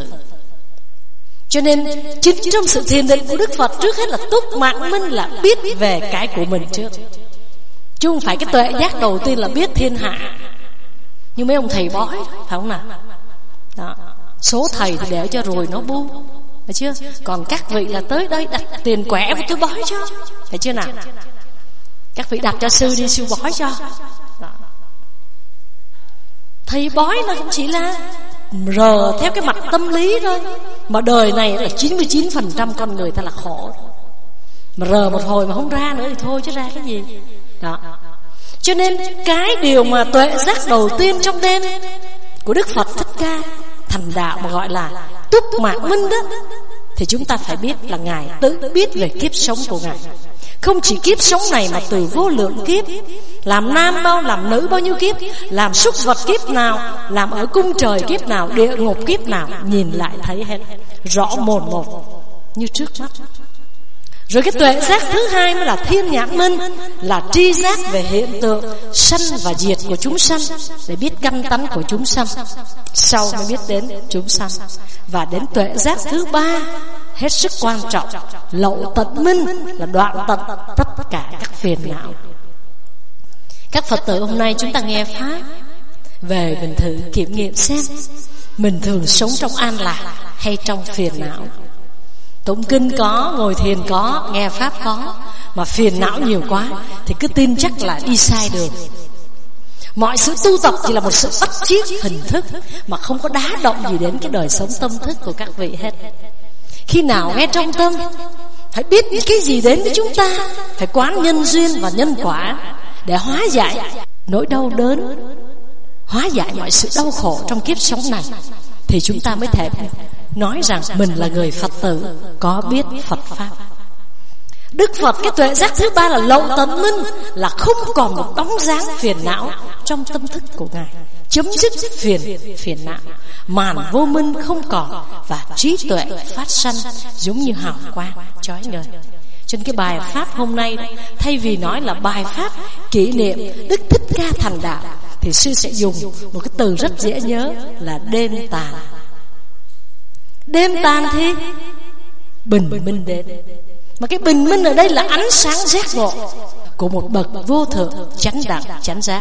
Cho nên chính trong sự thiền định của Đức Phật, trước hết là túc mạng minh, là biết về cái của mình trước, chứ không phải cái tuệ giác đầu tiên là biết thiên hạ. Như mấy ông thầy bói, phải không nào? Đó. Số thầy thì để cho rồi nó bu, phải chưa? Còn các vị là tới đây đặt tiền quẻ của tôi bói cho, phải chưa nào? Các vị đặt cho sư đi, sư bói cho. Đó. Thầy bói nó cũng chỉ là rờ theo cái mặt tâm lý thôi. Mà đời này là chín mươi chín phần trăm con người ta là khổ. Mà rờ một hồi mà không ra nữa thì thôi chứ ra cái gì. Đó. Cho nên cái điều mà tuệ giác đầu tiên trong đêm của Đức Phật Thích Ca thành đạo mà gọi là túc mạng minh đó, thì chúng ta phải biết là Ngài tự biết về kiếp sống của Ngài. Không chỉ kiếp sống này mà từ vô lượng kiếp, làm nam bao, làm nữ bao nhiêu kiếp, làm súc vật kiếp nào, làm ở cung trời kiếp nào, địa ngục kiếp nào, nhìn lại thấy hết rõ mồn một như trước mắt. Rồi cái tuệ giác thứ hai mới là thiên nhãn minh, là tri giác về hiện tượng sanh và diệt của chúng sanh, để biết căn tánh của chúng sanh. Sau mới biết đến chúng sanh. Và đến tuệ giác thứ ba hết sức quan trọng, lậu tận minh, là đoạn tận tất cả các phiền não. Các Phật tử hôm nay chúng ta nghe Pháp, về mình thử kiểm nghiệm xem mình thường sống trong an lạc hay trong phiền não. Tụng kinh có, ngồi thiền có, nghe Pháp có, mà phiền não nhiều quá thì cứ tin chắc là đi sai đường. Mọi sự tu tập chỉ là một sự bắt chước hình thức, mà không có đá động gì đến cái đời sống tâm thức của các vị hết. Khi nào nghe trong tâm, phải biết cái gì đến với chúng ta, phải quán nhân duyên và nhân quả để hóa giải nỗi đau đớn, hóa giải mọi sự đau khổ trong kiếp sống này, thì chúng ta mới thể nói rằng mình là người Phật tử có biết Phật Pháp. Đức Phật cái tuệ giác thứ ba là lậu tận minh, là không còn một bóng dáng phiền não trong tâm thức của Ngài, chấm dứt phiền phiền não, màn vô minh không còn, và trí tuệ phát sanh giống như hào quang chói ngời. Trên cái bài Pháp hôm nay, thay vì nói là bài Pháp kỷ niệm Đức Thích Ca thành đạo, thì sư sẽ dùng một cái từ rất dễ nhớ là đêm tàn. Đêm tàn thì bình minh đến. Mà cái bình minh ở đây là ánh sáng giác ngộ của một bậc vô thượng chánh đẳng chánh giác.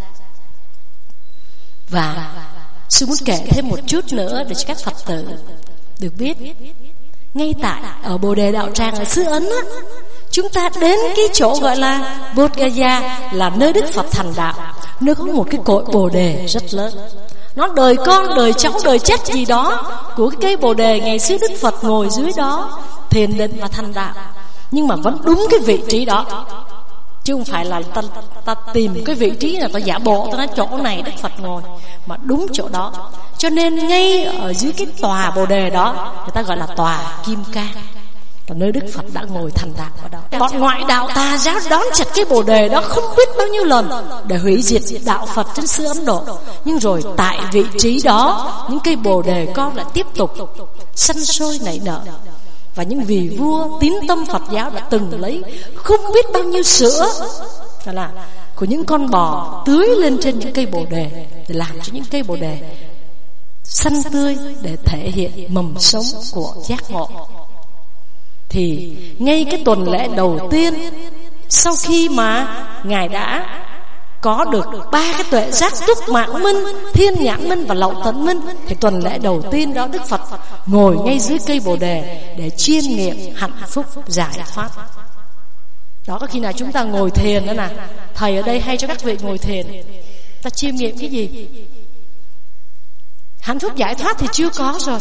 Và sư muốn kể thêm một chút nữa để cho các Phật tử được biết. Ngay tại ở Bồ Đề Đạo Tràng ở xứ Ấn á, chúng ta đến cái chỗ gọi là Bodh Gaya, là nơi Đức Phật thành đạo. Nơi có một cái cội Bồ Đề rất lớn. Nó đời con, đời cháu, đời chết gì đó của cái cây Bồ Đề. Ngày xưa Đức Phật ngồi dưới đó thiền định và thành đạo. Nhưng mà vẫn đúng cái vị trí đó, chứ không phải là ta, ta tìm cái vị trí là ta giả bộ, ta nói chỗ này Đức Phật ngồi, mà đúng chỗ đó. Cho nên ngay ở dưới cái tòa Bồ Đề đó, người ta gọi là tòa Kim Cang, là nơi Đức Phật đã ngồi thành đạo ở đó. Bọn ngoại đạo tà giáo đón chặt cái Bồ Đề đó không biết bao nhiêu lần để hủy diệt đạo Phật trên xứ Ấn Độ. Nhưng rồi tại vị trí đó, những cây Bồ Đề con lại tiếp tục sanh sôi nảy nở. Và những vị vua tín tâm Phật giáo đã từng lấy không biết bao nhiêu sữa là của những con bò tưới lên trên những cây Bồ Đề để làm cho những cây Bồ Đề xanh tươi, để thể hiện mầm sống của giác ngộ. Thì ngay cái tuần lễ đầu tiên, sau khi mà Ngài đã có được ba cái tuệ giác Túc Mạng Minh, Thiên Nhãn Minh và Lậu Tận Minh, thì tuần lễ đầu tiên đó Đức Phật ngồi ngay dưới cây Bồ Đề để chiêm nghiệm hạnh phúc giải thoát. Đó, có khi nào chúng ta ngồi thiền đó nè, thầy ở đây hay cho các vị ngồi thiền, ta chiêm nghiệm cái gì? Hạnh phúc giải thoát thì chưa có rồi.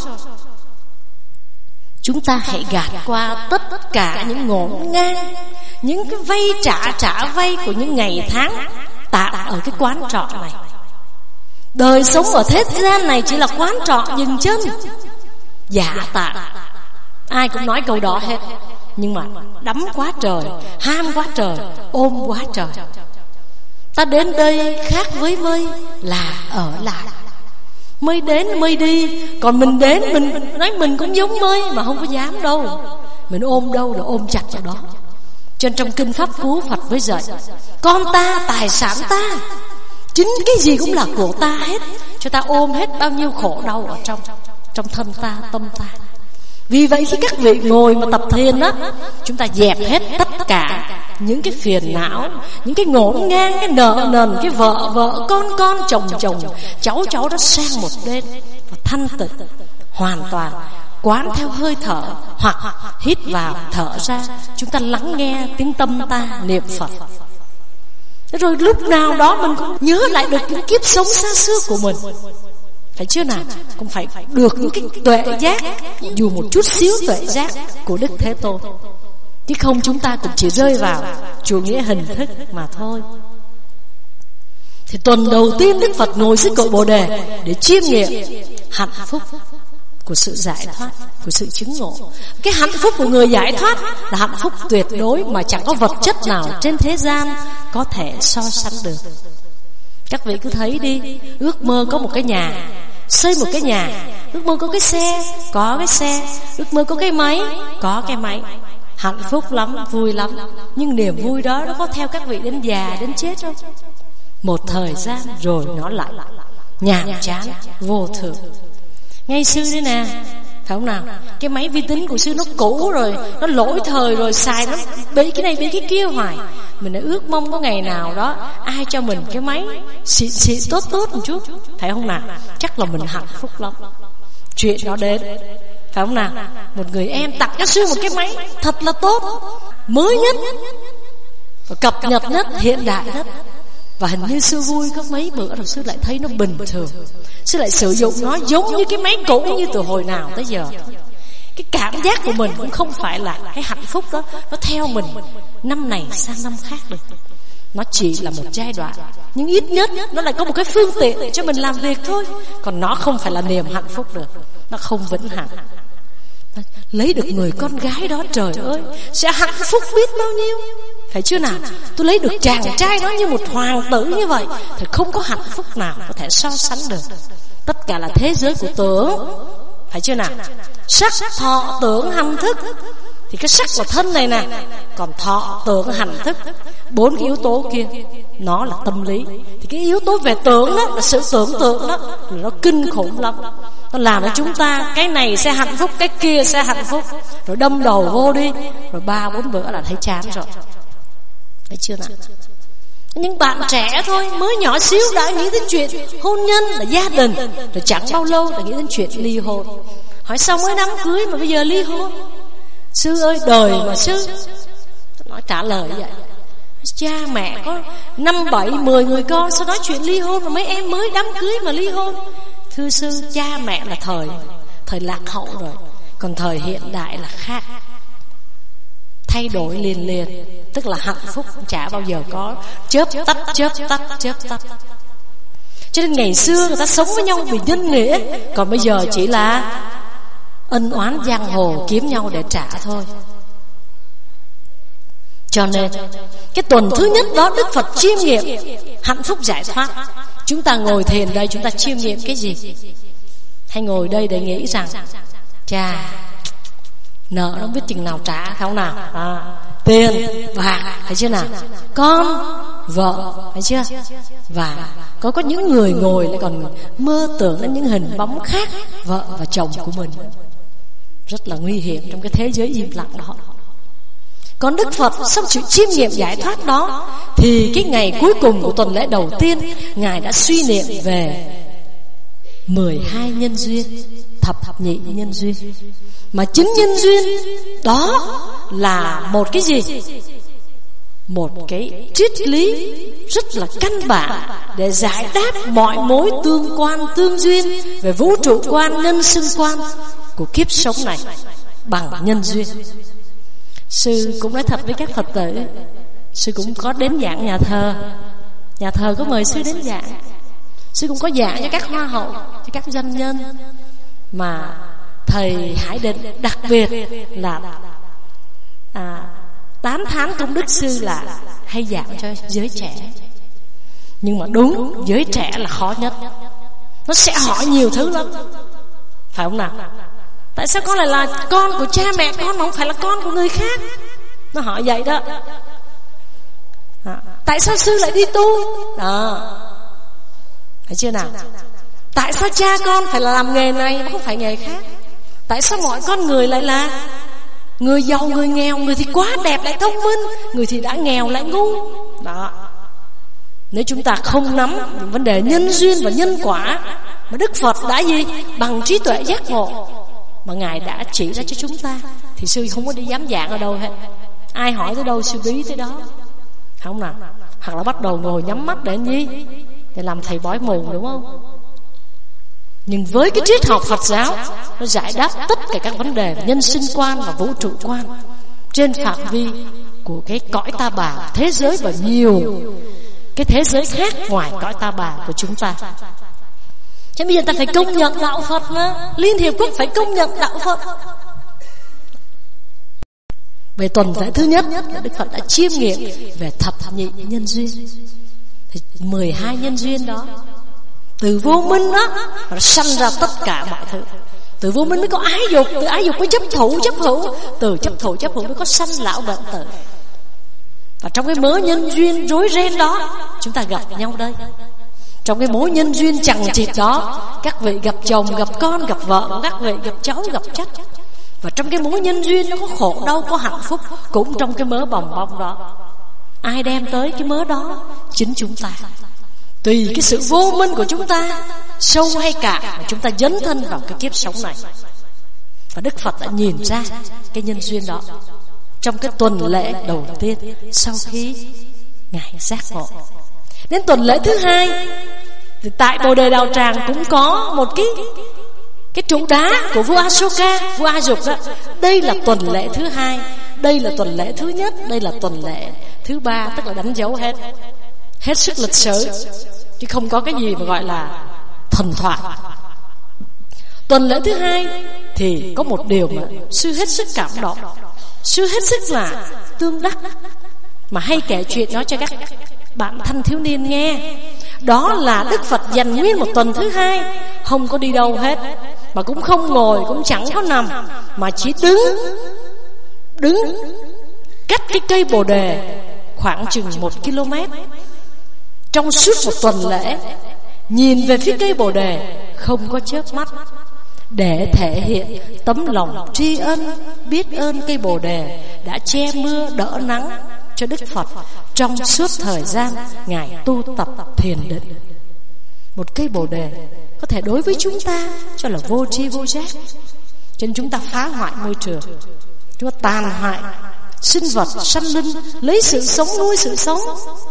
Chúng ta hãy gạt qua tất cả những ngổn ngang, những cái vay trả trả vay của những ngày tháng tạm ở cái quán trọ này. Đời sống ở thế gian này chỉ là quán trọ dừng chân, giả tạm. Ai cũng nói câu đó hết. Nhưng mà đắm quá trời, ham quá trời, ôm quá trời. Ta đến đây khác với mây là ở lại. Mây đến mây đi, còn mình đến mình nói mình cũng giống mây, mà không có dám đâu. Mình ôm đâu là ôm chặt vào đó. Cho nên trong Kinh Pháp Cú, Phật mới dạy: con ta, tài sản ta, chính cái gì cũng là của ta hết. Cho ta ôm hết bao nhiêu khổ đau ở trong Trong thân ta, tâm ta. Vì vậy khi các vị ngồi mà tập thiền á, chúng ta dẹp hết tất cả những cái phiền não, những cái ngổn ngang, cái nợ nần, cái vợ vợ, con con, chồng chồng, cháu cháu đó sang một bên, và thanh tịnh hoàn toàn. Quán theo hơi thở, hoặc hít vào thở ra. Chúng ta lắng nghe tiếng tâm ta niệm Phật. Rồi lúc nào đó mình cũng nhớ lại được những kiếp sống xa xưa của mình, phải chưa nào? Cũng phải được những cái tuệ giác, dù một chút xíu tuệ giác của Đức Thế Tôn. Chứ không chúng ta cũng chỉ rơi vào chủ nghĩa hình thức mà thôi. Thì tuần đầu tiên Đức Phật ngồi dưới cội Bồ Đề để chiêm nghiệm hạnh phúc của sự giải thoát, của sự chứng ngộ. Cái hạnh phúc của người giải thoát là hạnh phúc tuyệt đối mà chẳng có vật chất nào trên thế gian có thể so sánh được. Các vị cứ thấy đi, ước mơ có một cái nhà, xây một cái nhà, ước mơ có cái xe, có cái xe, ước mơ có cái máy, có cái máy. Hạnh phúc lắm, vui lắm. Nhưng niềm vui đó nó có theo các vị đến già, đến chết không? Một thời gian rồi nó lại nhàm chán, vô thường. Ngay xưa đấy nè, phải không nào? Cái máy vi tính của xưa nó cũ rồi, nó lỗi thời rồi, xài nó bị cái này bị cái kia hoài. Mình đã ước mong có ngày nào đó ai cho mình cái máy xịn xịn tốt tốt một chút, phải không nào? Chắc là mình hạnh phúc lắm. Chuyện đó đến, phải không nào? Một người em tặng cho sư một cái máy thật là tốt, mới nhất, cập nhật nhất, hiện đại nhất. Và hình như sư vui có mấy bữa rồi sư lại thấy nó bình thường, sư lại sử dụng nó giống như cái máy cũ như từ hồi nào tới giờ. Cái cảm giác của mình cũng không phải là cái hạnh phúc đó nó theo mình năm này sang năm khác được. Nó chỉ là một giai đoạn, nhưng ít nhất nó lại có một cái phương tiện để cho mình làm việc thôi. Còn nó không phải là niềm hạnh phúc được, nó không vĩnh hằng. Lấy được người con gái đó, trời ơi, sẽ hạnh phúc biết bao nhiêu, phải chưa nào? Tôi lấy được chàng trai đó như một hoàng tử như vậy thì không có hạnh phúc nào có thể so sánh được. Tất cả là thế giới của tưởng, phải chưa nào? Sắc, thọ, tưởng, hành thức. Thì cái sắc là thân này nè, còn thọ, tưởng, hành thức bốn cái yếu tố kia nó là tâm lý. Thì cái yếu tố về tưởng đó, là sự tưởng tượng đó, là nó kinh khủng lắm. Nó làm cho chúng ta cái này sẽ hạnh phúc, cái kia sẽ hạnh phúc, rồi đâm đầu vô đi, rồi ba bốn bữa là thấy chán rồi. Thấy chưa nào? Những bạn trẻ thôi, mới nhỏ xíu đã nghĩ đến chuyện hôn nhân là gia đình, rồi chẳng bao lâu đã nghĩ đến chuyện ly hôn. Hỏi sao mới đám cưới mà bây giờ ly hôn? Sư ơi, đời mà sư. Nói trả lời vậy. Cha mẹ có năm bảy mười người con, sao nói chuyện ly hôn mà mấy em mới đám cưới mà ly hôn? Thưa sư, cha mẹ là thời thời lạc hậu rồi, còn thời hiện đại là khác. Thay đổi liền liền, tức là hạnh phúc chả bao giờ có chớp tắt chớp tắt chớp tắt. Cho nên ngày xưa người ta sống với nhau vì nhân nghĩa, còn bây giờ chỉ là ân oán giang hồ, kiếm nhau để trả thôi. Cho nên cái tuần thứ nhất đó Đức Phật chiêm nghiệm hạnh phúc giải thoát. Chúng ta ngồi thiền đây, chúng ta chiêm nghiệm cái gì? Hay ngồi đây để nghĩ rằng chà, nợ nó biết chừng nào trả không nào? À, tiền, bạc, thấy chưa nào? Con, vợ, thấy chưa? Và có có những người ngồi lại còn mơ tưởng đến những hình bóng khác, vợ và chồng của mình. Rất là nguy hiểm trong cái thế giới im lặng đó. Còn Đức Phật sau sự chiêm nghiệm giải thoát đó, thì cái ngày cuối cùng của tuần lễ đầu tiên, Ngài đã suy niệm về mười hai nhân duyên, thập nhị nhân duyên. Mà chính nhân duyên đó là một cái gì? Một cái triết lý rất là căn bản để giải đáp mọi mối tương quan, tương duyên về vũ trụ quan, nhân sinh quan của kiếp sống này bằng nhân duyên. Sư cũng nói thật với các Phật tử, sư cũng có đến giảng nhà thờ. Nhà thờ có mời sư đến giảng. Sư cũng có giảng cho các hoa hậu, cho các doanh nhân. Mà thầy Hải Định đặc biệt là à, tám tháng công đức sư là hay giảng cho giới trẻ. Nhưng mà đúng, giới trẻ là khó nhất. Nó sẽ hỏi nhiều thứ lắm, phải không nào? Tại sao con lại là con của cha mẹ con mà không phải là con của người khác? Nó hỏi vậy đó. À, tại sao sư lại đi tu? Đó, phải chưa nào? Tại sao cha con phải là làm nghề này mà không phải nghề khác? Tại sao mọi con người lại là người giàu, người nghèo, người thì quá đẹp lại thông minh, người thì đã nghèo lại ngu? Đó. Nếu chúng ta không nắm những vấn đề nhân duyên và nhân quả mà Đức Phật đã gì? Bằng trí tuệ giác ngộ mà Ngài đã chỉ ra cho chúng ta, thì sư không có đi dám giảng ở đâu hết. Ai hỏi tới đâu sư bí tới đó, không nào? Hoặc là bắt đầu ngồi nhắm mắt để gì? Để làm thầy bói mù, đúng không? Nhưng với cái triết học Phật giáo, nó giải đáp tất cả các vấn đề nhân sinh quan và vũ trụ quan trên phạm vi của cái cõi ta bà, thế giới và nhiều cái thế giới khác ngoài cõi ta bà của chúng ta. Chứ bây giờ ta phải công nhận đạo Phật mà. Liên Hiệp Quốc phải công nhận đạo Phật. Về tuần lễ thứ nhất, Đức Phật đã chiêm nghiệm về thập nhị nhân duyên. Thì mười hai nhân duyên đó, từ vô minh đó nó sanh ra tất cả mọi thứ. Từ vô minh mới có ái dục, từ ái dục mới chấp thủ chấp hữu, từ chấp thủ chấp hữu mới có sanh lão bệnh tử. Và trong cái mớ nhân duyên rối ren đó, chúng ta gặp nhau đây. Trong cái mối nhân duyên chằng chịt đó, các vị gặp chồng, gặp con, gặp vợ, các vị gặp cháu, gặp chắc. Và trong cái mối nhân duyên nó có khổ đau, có hạnh phúc, cũng trong cái mớ bòng bong đó. Ai đem tới cái mớ đó? Chính chúng ta. Tùy cái sự vô minh của chúng ta sâu hay cạn mà chúng ta dấn thân vào cái kiếp sống này. Và Đức Phật đã nhìn ra cái nhân duyên đó trong cái tuần lễ đầu tiên sau khi Ngài giác ngộ. Đến tuần lễ thứ hai thì tại Bồ Đề Đạo Tràng cũng có một cái cái trụ đá của vua Asoka, vua A Dục đó. Đây là tuần lễ thứ hai, đây là tuần lễ thứ nhất, đây là tuần lễ thứ ba, tức là đánh dấu hết hết sức lịch sử, chứ không có cái gì mà gọi là thần thoại. Tuần lễ thứ hai thì có một điều mà sư hết sức cảm động, sư hết sức là tương đắc, mà hay kể chuyện đó cho các bạn thanh thiếu niên nghe. Đó là Đức Phật dành nguyên một tuần thứ hai không có đi đâu hết, mà cũng không ngồi, cũng chẳng có nằm, mà chỉ đứng đứng cách cái cây bồ đề khoảng chừng một ki lô mét, trong suốt một tuần lễ, nhìn về phía cây Bồ Đề không có chớp mắt, để thể hiện tấm lòng tri ân biết ơn cây Bồ Đề đã che mưa đỡ nắng cho Đức Phật trong suốt thời gian Ngài tu tập thiền định. Một cây Bồ Đề có thể đối với chúng ta cho là vô tri vô giác, cho nên chúng ta phá hoại môi trường, chúng ta tàn hại sinh vật sanh linh, lấy sự sống nuôi sự sống.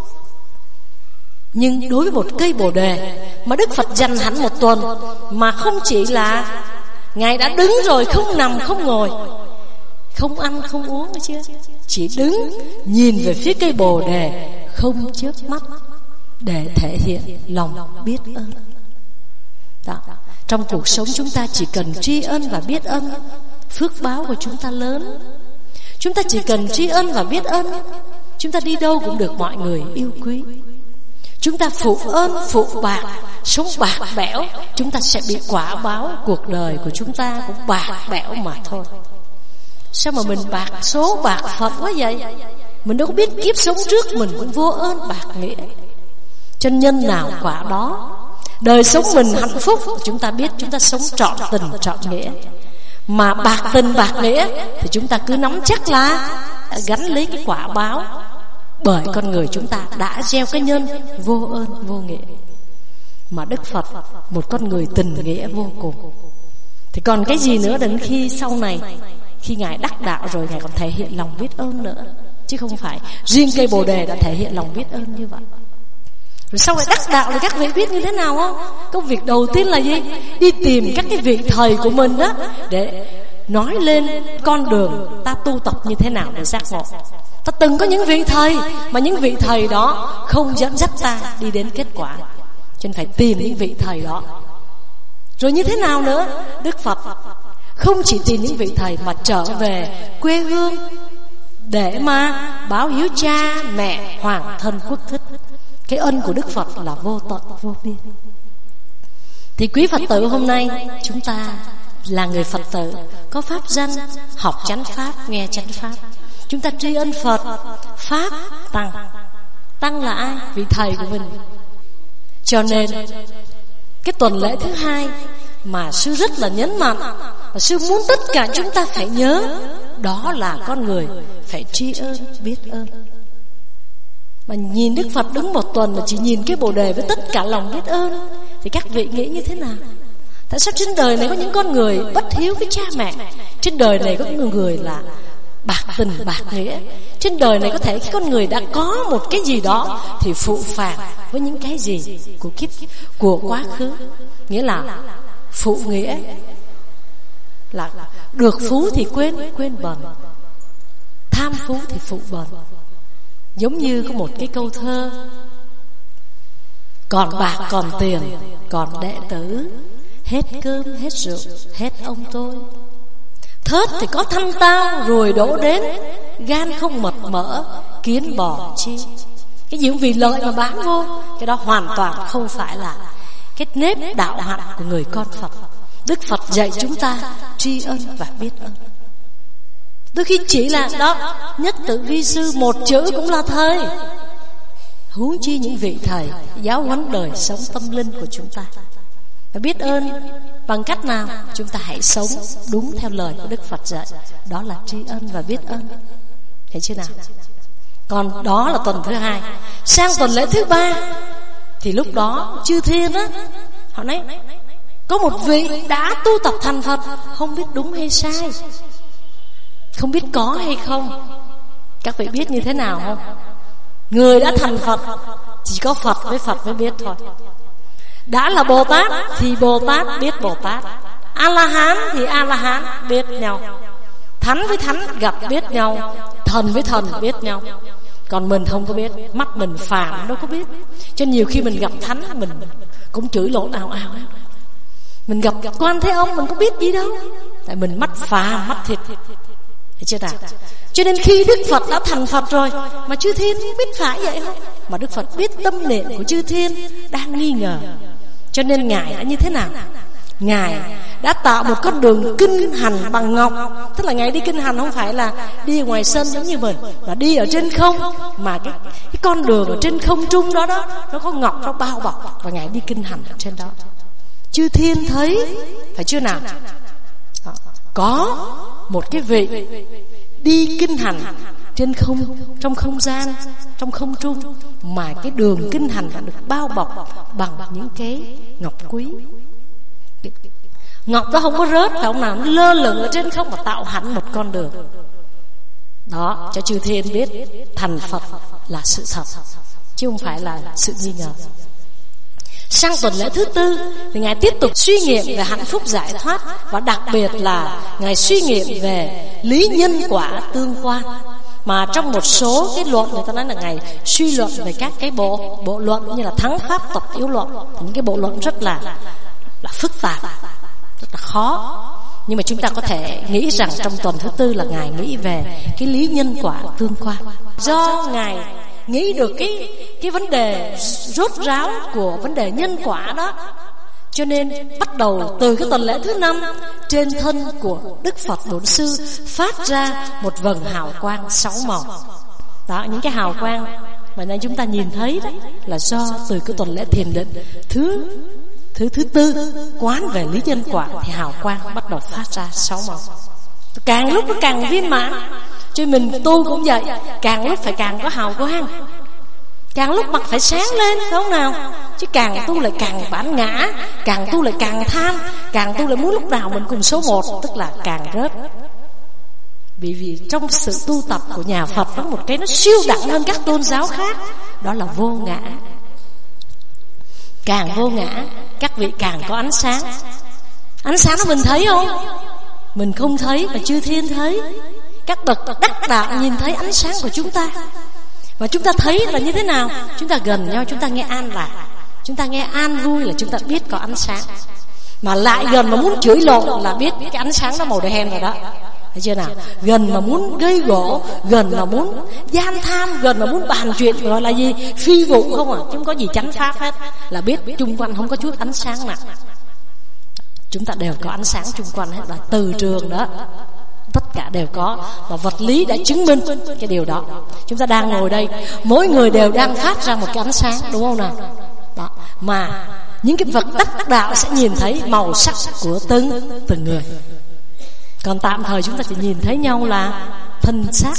Nhưng đối với một cây Bồ Đề mà Đức Phật dành hẳn một tuần, mà không chỉ là Ngài đã đứng rồi, không nằm không ngồi, không ăn không uống nữa chưa, chỉ đứng nhìn về phía cây Bồ Đề không chớp mắt, để thể hiện lòng biết ơn. Đó. Trong cuộc sống chúng ta chỉ cần tri ân và biết ơn, phước báo của chúng ta lớn. Chúng ta chỉ cần tri ân và biết ơn, chúng ta đi đâu cũng được mọi người yêu quý. Chúng ta phụ ơn phụ bạc, sống bạc bẽo, chúng ta sẽ bị quả báo. Cuộc đời của chúng ta cũng bạc bẽo mà thôi. Sao mà mình bạc số bạc Phật quá vậy? Mình đâu có biết kiếp sống trước mình cũng vô ơn bạc nghĩa. Chân nhân nào quả đó. Đời sống mình hạnh phúc, chúng ta biết chúng ta sống trọn tình trọn nghĩa. Mà bạc tình bạc nghĩa thì chúng ta cứ nắm chắc là gánh lấy cái quả báo. Bởi con người chúng ta đã gieo cái nhân vô ơn vô nghĩa. Mà Đức Phật một con người tình nghĩa vô cùng. Thì còn cái gì nữa? Đến khi sau này, khi Ngài đắc đạo rồi, Ngài còn thể hiện lòng biết ơn nữa, chứ không phải riêng cây Bồ Đề đã thể hiện lòng biết ơn như vậy. Rồi sau này đắc đạo thì các vị biết như thế nào không? Công việc đầu tiên là gì? Đi tìm các cái vị thầy của mình đó, để nói lên con đường ta tu tập như thế nào để giác ngộ. Ta từng có những vị thầy, mà những vị thầy đó không dẫn dắt ta đi đến kết quả, cho nên phải tìm những vị thầy đó. Rồi như thế nào nữa? Đức Phật không chỉ tìm những vị thầy mà trở về quê hương để mà báo hiếu cha mẹ hoàng thân quốc thích. Cái ân của Đức Phật là vô tận vô biên. Thì quý Phật tử hôm nay chúng ta là người Phật tử, có pháp danh, học chánh pháp, nghe chánh pháp. Chúng ta tri ân Phật, Pháp, Tăng. Tăng là ai? Vị thầy của mình. Cho nên cái tuần lễ thứ hai mà sư rất là nhấn mạnh, và sư muốn tất cả chúng ta phải nhớ, đó là con người phải tri ân biết ơn. Mà nhìn Đức Phật đứng một tuần mà chỉ nhìn cái Bồ Đề với tất cả lòng biết ơn, thì các vị nghĩ như thế nào? Tại sao trên đời này có những con người bất hiếu với cha mẹ? Trên đời này có những người là bạc tình bạc nghĩa. Trên đời này có thể cái con người đã có một cái gì đó thì phụ phàng với những cái gì của kiếp, của quá khứ. Nghĩa là phụ nghĩa là được phú thì quên quên bần, tham phú thì phụ bần. Giống như có một cái câu thơ: còn bạc còn tiền còn đệ tử, hết cơm hết rượu hết ông tôi. Thớt thì có thăm tao rồi đổ đến, gan không mật mỡ kiến bò chi. Cái gì cũng vì lợi mà bán vô, cái đó hoàn toàn không phải là cái nếp đạo hạnh của người con Phật. Đức Phật dạy chúng ta tri ân và biết ơn. Đôi khi chỉ là đó, nhất tự vi sư, một chữ cũng là thầy, huống chi những vị thầy giáo huấn đời sống tâm linh của chúng ta. Và biết ơn bằng cách nào? Chúng ta hãy sống đúng theo lời của Đức Phật dạy, đó là tri ân và biết ơn. Thấy chưa nào? Còn đó là tuần thứ hai. Sang tuần lễ thứ ba thì lúc đó chư thiên á, họ nói có một vị đã tu tập thành Phật, không biết đúng hay sai, không biết có hay không. Các vị biết như thế nào không? Người đã thành Phật chỉ có Phật với Phật mới biết thôi. Đã là Bồ Tát thì Bồ Tát biết Bồ Tát, A-la-hán thì A-la-hán biết nhau, thánh với thánh gặp biết nhau, thần với thần biết nhau. Còn mình không có biết, mắt mình phàm đâu có biết. Cho nhiều khi mình gặp thánh mình cũng chửi lộn ào ào. Mình gặp Quan Thế Ông mình có biết gì đâu, tại mình mắt phàm mắt thịt. Thấy chưa nào? Cho nên khi Đức Phật đã thành Phật rồi mà chư thiên biết phải vậy không? Mà Đức Phật biết tâm niệm của chư thiên đang nghi ngờ, cho nên Ngài đã như thế nào? Ngài đã tạo một con đường kinh hành bằng ngọc. Tức là Ngài đi kinh hành không phải là đi ở ngoài sân giống như mình, mà đi ở trên không. Mà cái, cái con đường ở trên không trung đó đó, nó có ngọc, nó bao bọc, và Ngài đi kinh hành ở trên đó. Chư thiên thấy, phải chưa nào? Đó. Có một cái vị đi kinh hành trên không, trong không gian, trong không trung, mà cái đường kinh hành đã được bao bọc bằng những cái ngọc quý. Ngọc đó không có rớt, phải không nào? Nó lơ lửng ở trên không và tạo hẳn một con đường. Đó, cho chư thiên biết thành Phật là sự thật, chứ không phải là sự nghi ngờ. Sang tuần lễ thứ tư thì Ngài tiếp tục suy nghiệm về hạnh phúc giải thoát, và đặc biệt là Ngài suy nghiệm về lý nhân quả tương quan. Mà trong một số cái luận, người ta nói là Ngài suy luận về các cái bộ bộ luận như là thắng pháp tộc yếu luận, những cái bộ luận rất là là phức tạp, rất là khó. Nhưng mà chúng ta có thể nghĩ rằng trong tuần thứ tư là Ngài nghĩ về cái lý nhân quả tương quan. Do Ngài nghĩ được cái cái vấn đề rốt ráo của vấn đề nhân quả đó, cho nên bắt đầu từ cái tuần lễ thứ năm, trên thân của Đức Phật Bổn Sư phát ra một vầng hào quang sáu màu. Đó, những cái hào quang mà nay chúng ta nhìn thấy đó là do từ cái tuần lễ thiền định thứ thứ thứ tư quán về lý nhân quả, thì hào quang bắt đầu phát ra sáu màu. Càng lúc nó càng viên mãn. Chứ mình tu cũng vậy, càng lúc phải càng có hào quang, càng lúc mặt phải sáng lên, phải không nào? Chứ càng tu lại càng bản ngã, càng tu lại càng tham, càng tu lại muốn lúc nào mình cùng số một, tức là càng rớt. Bởi vì trong sự tu tập của nhà Phật có một cái nó siêu đẳng hơn các tôn giáo khác, đó là vô ngã. Càng vô ngã, các vị càng có ánh sáng. Ánh sáng đó mình thấy không? Mình không thấy mà chư thiên thấy. Các bậc đắc đạo nhìn thấy ánh sáng của chúng ta. Và chúng ta thấy là như thế nào? Chúng ta gần nhau, chúng ta nghe an lạc, chúng ta nghe an vui là chúng ta biết có ánh sáng. Mà lại gần mà muốn chửi lộn là biết cái ánh sáng nó màu đen rồi đó. Thấy chưa nào? Gần mà muốn gây gỗ, gần mà muốn gian tham, gần mà muốn bàn chuyện gọi là gì? Phi vụ không à? Chứ không có gì chánh pháp hết. Là biết chung quanh không có chút ánh sáng nào. Chúng ta đều có ánh sáng chung quanh hết, là từ trường đó. Tất cả đều có, và vật lý đã chứng minh cái điều đó. Chúng ta đang ngồi đây, mỗi người đều đang phát ra một cái ánh sáng, đúng không nào? Đó. Mà những cái vật đắc đạo sẽ nhìn thấy màu sắc của từng từng người. Còn tạm thời chúng ta chỉ nhìn thấy nhau là thân xác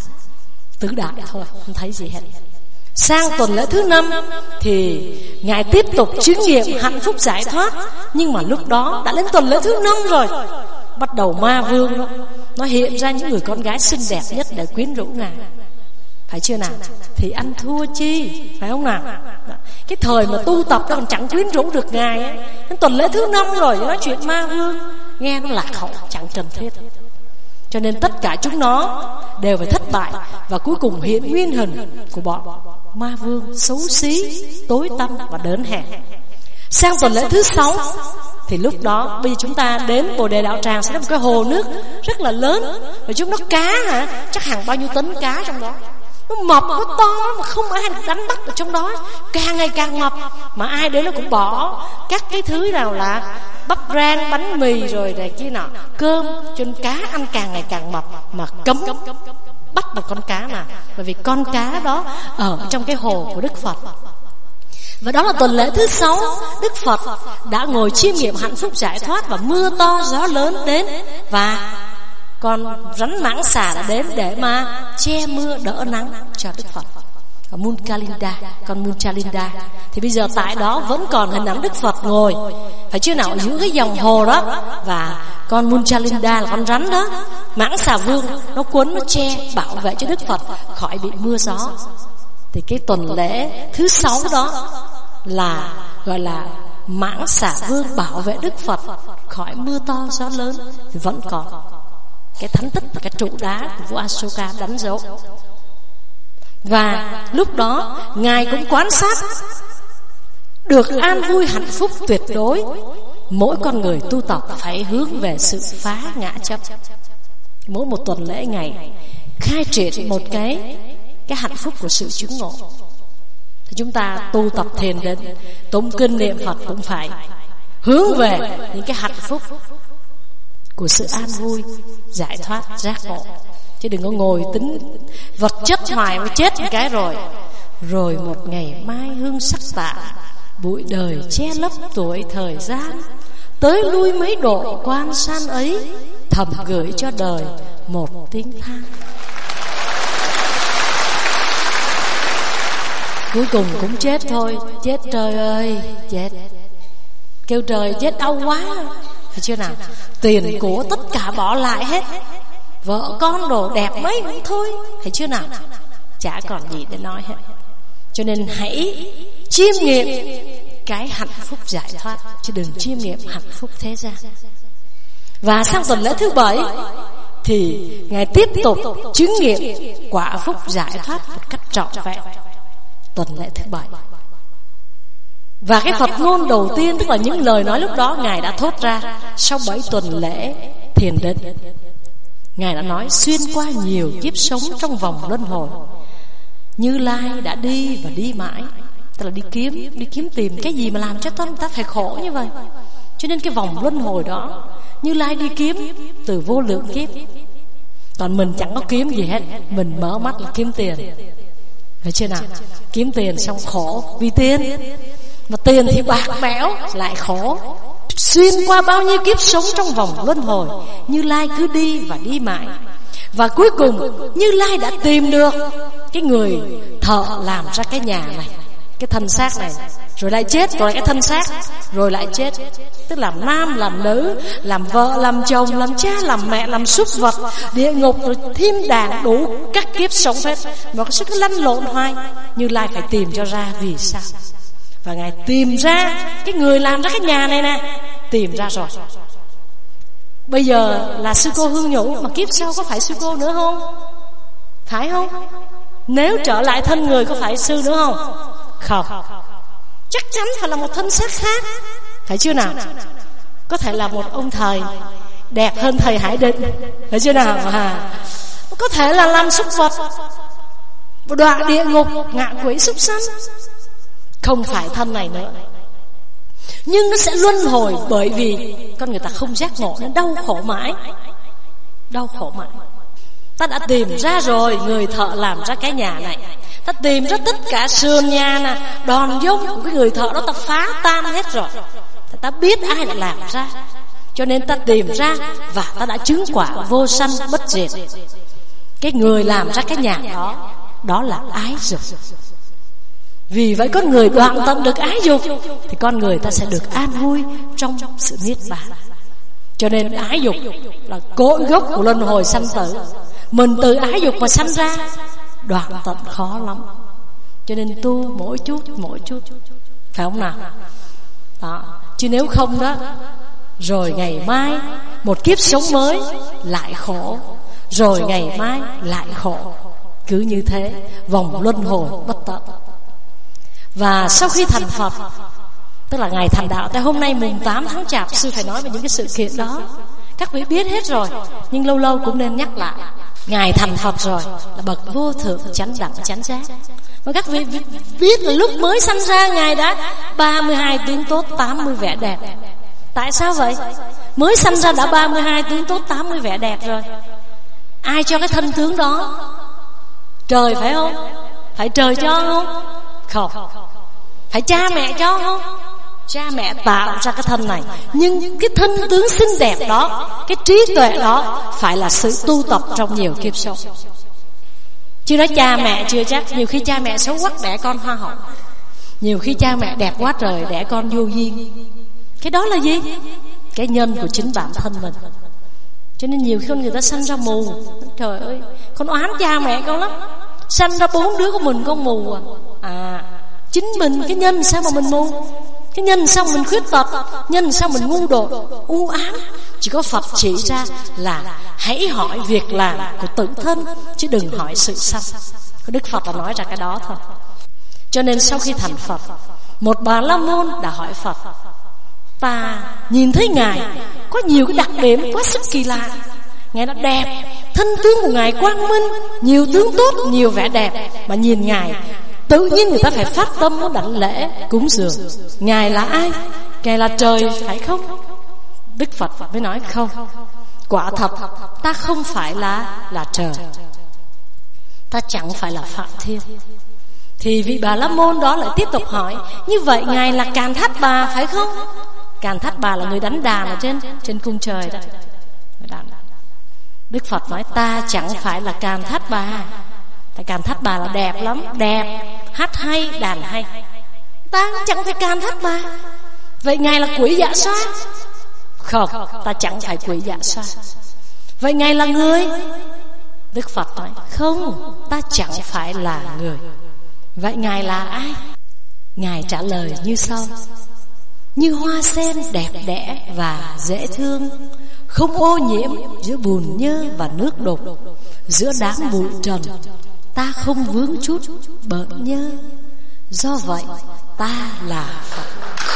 tứ đại thôi, không thấy gì hết. Sang tuần lễ thứ năm thì Ngài tiếp tục chứng nghiệm hạnh phúc giải thoát. Nhưng mà lúc đó đã đến tuần lễ thứ năm rồi, bắt đầu ma vương đó, nó hiện ra những người con gái xinh đẹp nhất để quyến rũ Ngài. Phải chưa nào? Thì ăn thua chi, phải không nào? Cái thời mà tu tập đó còn chẳng quyến rũ được Ngài ấy. Đến tuần lễ thứ năm rồi nói chuyện ma vương, nghe nó lạc hậu, chẳng cần thiết. Cho nên tất cả chúng nó đều phải thất bại, và cuối cùng hiện nguyên hình của bọn ma vương xấu xí, tối tăm và đớn hèn. Sang tuần lễ thứ sáu thì lúc đó bây giờ chúng ta đến Bồ Đề Đạo Tràng sẽ có một cái hồ nước rất là lớn, và chúng nó cá hả, chắc hàng bao nhiêu tấn cá trong đó. Nó mập, nó to mà không ai đánh bắt ở trong đó, càng ngày càng mập. Mà ai đến nó cũng bỏ các cái thứ nào là bắp rang, bánh mì rồi này kia nọ, cơm, cho nên cá ăn càng ngày càng mập. Mà cấm bắt một con cá nào, bởi vì con cá đó ở trong cái hồ của Đức Phật. Và đó là tuần lễ thứ sáu, Đức Phật đã ngồi chiêm nghiệm hạnh phúc giải thoát, và mưa to gió lớn đến, và con rắn mãng xà đã đến để mà che mưa đỡ nắng cho Đức Phật. Munkalinda, con Munchalinda. Thì bây giờ tại đó vẫn còn hình ảnh Đức Phật ngồi, phải chưa nào, giữa cái dòng hồ đó. Và con Munchalinda là con rắn đó, mãng xà vương, nó cuốn, nó che, bảo vệ cho Đức Phật khỏi bị mưa gió. Thì cái tuần lễ thứ sáu đó là gọi là mãng xà vương bảo vệ Đức Phật khỏi mưa to gió lớn. Thì vẫn còn cái thánh tích và cái trụ đá của vua Asoka đánh dấu. Và lúc đó Ngài cũng quan sát được an vui hạnh phúc tuyệt đối. Mỗi con người tu tập phải hướng về sự phá ngã chấp. Mỗi một tuần lễ Ngài khai triển một cái cái hạnh phúc của sự chứng ngộ. Thì chúng ta tu tập thiền định, tụng kinh niệm Phật cũng phải hướng về những cái hạnh phúc của sự an vui, giải thoát, giác ngộ. Chứ đừng có ngồi tính vật chất hoài mới chết một cái rồi. Rồi một ngày mai hương sắc tàn, bụi đời che lấp tuổi thời gian. Tới lui mấy độ quan san ấy, thầm gửi cho đời một tiếng than. Cuối cùng cũng chết thôi. Chết trời ơi, chết. Kêu trời chết đau quá. Thấy chưa nào? Tiền của tất cả bỏ lại hết, vợ con đồ đẹp mấy cũng thôi. Thấy chưa nào? Chả còn gì để nói hết. Cho nên hãy chiêm nghiệm cái hạnh phúc giải thoát, chứ đừng chiêm nghiệm hạnh phúc thế gian. Và sang tuần lễ thứ bảy thì Ngài tiếp tục chứng nghiệm quả phúc giải thoát một cách trọn vẹn. Tuần lễ thứ bảy. Và cái Phật ngôn đầu tiên, tức là những lời nói lúc đó Ngài đã thốt ra sau bảy tuần lễ thiền định. Ngài đã nói xuyên qua nhiều kiếp sống trong vòng luân hồi, Như Lai đã đi và đi mãi. Tức là đi kiếm, đi kiếm tìm cái gì mà làm cho tâm ta phải khổ như vậy. Cho nên cái vòng luân hồi đó Như Lai đi kiếm từ vô lượng kiếp. Còn mình chẳng có kiếm gì hết, mình mở mắt là kiếm tiền. Thấy chưa nào? Kiếm tiền xong khổ vì tiền. Mà tiền thì bạc bẽo lại khổ. Xuyên qua bao nhiêu kiếp sống trong vòng luân hồi, Như Lai cứ đi và đi mãi. Và cuối cùng Như Lai đã tìm được cái người thợ làm ra cái nhà này, cái thân xác này. Rồi lại chết, rồi lại cái thân xác, rồi lại chết. Tức là nam làm nữ, làm vợ, làm chồng, làm cha, làm mẹ, làm súc vật, địa ngục, rồi thiên đàng, đủ các kiếp sống hết. Mà cái sức lăn lộn hoài. Như Lai phải tìm cho ra vì sao. Và Ngài tìm ra cái người làm ra cái nhà này nè. Tìm ra rồi. Bây giờ là sư cô Hương Nhũ, mà kiếp sau có phải sư cô nữa không? Phải không? Nếu trở lại thân người có phải sư nữa không? Không. Chắc chắn phải là một thân xác khác. Thấy chưa nào? Có thể là một ông thầy đẹp hơn thầy Hải Định. Thấy chưa nào? À, có thể là làm súc vật, đọa địa ngục, ngạ quỷ súc sanh. Không phải thân này nữa. Nhưng nó sẽ luân hồi, bởi vì con người ta không giác ngộ nên đau khổ mãi. Đau khổ mãi. Ta đã tìm ra rồi người thợ làm ra cái nhà này. Ta tìm ra tất cả sườn nhà nè, đòn dông của cái người thợ đó ta phá tan hết rồi. Ta biết ai đã làm ra. Cho nên ta tìm ra và ta đã chứng quả vô sanh bất diệt. Cái người làm ra cái nhà đó, đó là ái dục. Vì vậy con người đoạn tận được ái dục thì con người ta sẽ được an vui trong sự niết bàn. Cho nên ái dục là cội gốc của luân hồi sanh tử. Mình từ ái dục mà sanh ra, đoạn tận khó lắm. Cho nên tu mỗi chút mỗi chút, phải không nào? Đó. Chứ nếu không đó, rồi ngày mai một kiếp sống mới lại khổ, rồi ngày mai lại khổ. Cứ như thế, vòng luân hồi bất tận. Và sau khi thành Phật, tức là ngày thành đạo, tại hôm nay mùng tám tháng Chạp, sư phải nói về những cái sự kiện đó. Các vị biết hết rồi, nhưng lâu lâu cũng nên nhắc lại. Ngài thành Phật rồi là bậc vô thượng chánh đẳng chánh giác. Mà các vị biết là lúc mới sanh ra Ngài đã ba mươi hai tướng tốt, tám mươi vẻ đẹp. Tại sao vậy? Mới sanh ra đã ba mươi hai tướng tốt, tám mươi vẻ đẹp rồi. Ai cho cái thân tướng đó? Trời phải không? Phải trời cho không? Không. Phải cha mẹ cho không? Cha mẹ tạo ra cái thân này. Nhưng cái thân tướng xinh đẹp đó, cái trí tuệ đó phải là sự tu tập trong nhiều kiếp sống. Chứ nói cha mẹ chưa chắc. Nhiều khi cha mẹ xấu quắc đẻ con hoa hậu. Nhiều khi cha mẹ đẹp quá trời đẻ con vô duyên. Cái đó là gì? Cái nhân của chính bản thân mình. Cho nên nhiều khi con người ta sanh ra mù. Trời ơi, con oán cha mẹ con lắm. Sanh ra bốn đứa của mình con mù à. À, chính mình cái nhân sao mà mình mù? Cái nhân sao mình khuyết tật? Nhân sao mình ngu dốt, u ám? Chỉ có Phật chỉ ra là hãy hỏi việc làm của tự thân, chứ đừng hỏi sự sanh. Đức Phật là nói ra cái đó thôi. Cho nên sau khi thành Phật, một Bà La Môn đã hỏi Phật: ta nhìn thấy Ngài có nhiều cái đặc điểm quá sức kỳ lạ. Ngài đã đẹp, thân tướng của Ngài quang minh, nhiều tướng tốt, nhiều vẻ đẹp. Mà nhìn Ngài tự nhiên người ta phải phát tâm muốn đảnh lễ cúng dường. Ngài là ai? Ngài là trời phải không? Đức Phật mới nói không, quả thật ta không phải là là trời, ta chẳng phải là Phạm Thiên. Thì vị Bà La Môn đó lại tiếp tục hỏi, như vậy Ngài là Càn Thát Bà phải không? Càn Thát Bà là người đánh đàn ở trên trên cung trời đó. Đức Phật nói ta chẳng phải là Càn Thát Bà. Tại Càn Thát Bà là đẹp lắm, đẹp, hát hay, đàn hay. Ta chẳng phải Càn Thát Bà. Vậy Ngài là Quỷ Dạ Xoa? Không, ta chẳng phải Quỷ Dạ Xoa. Vậy Ngài là người? Đức Phật nói không, ta chẳng phải là người. Vậy Ngài là ai? Ngài trả lời như sau: như hoa sen đẹp đẽ và dễ thương, không ô nhiễm giữa bùn nhơ và nước đục, giữa đám bụi trần, ta không vướng chút bợn nhơ. Do vậy ta là Phật.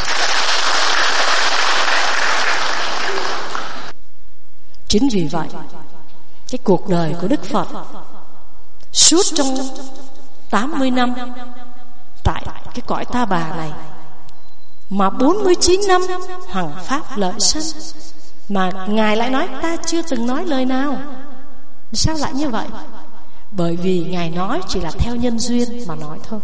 Chính vì vậy, cái cuộc đời của Đức Phật suốt trong tám mươi năm tại cái cõi Ta Bà này, mà bốn mươi chín năm hoằng pháp lợi sanh, mà Ngài lại nói ta chưa từng nói lời nào. Sao lại như vậy? Bởi vì Ngài nói chỉ là theo nhân duyên mà nói thôi.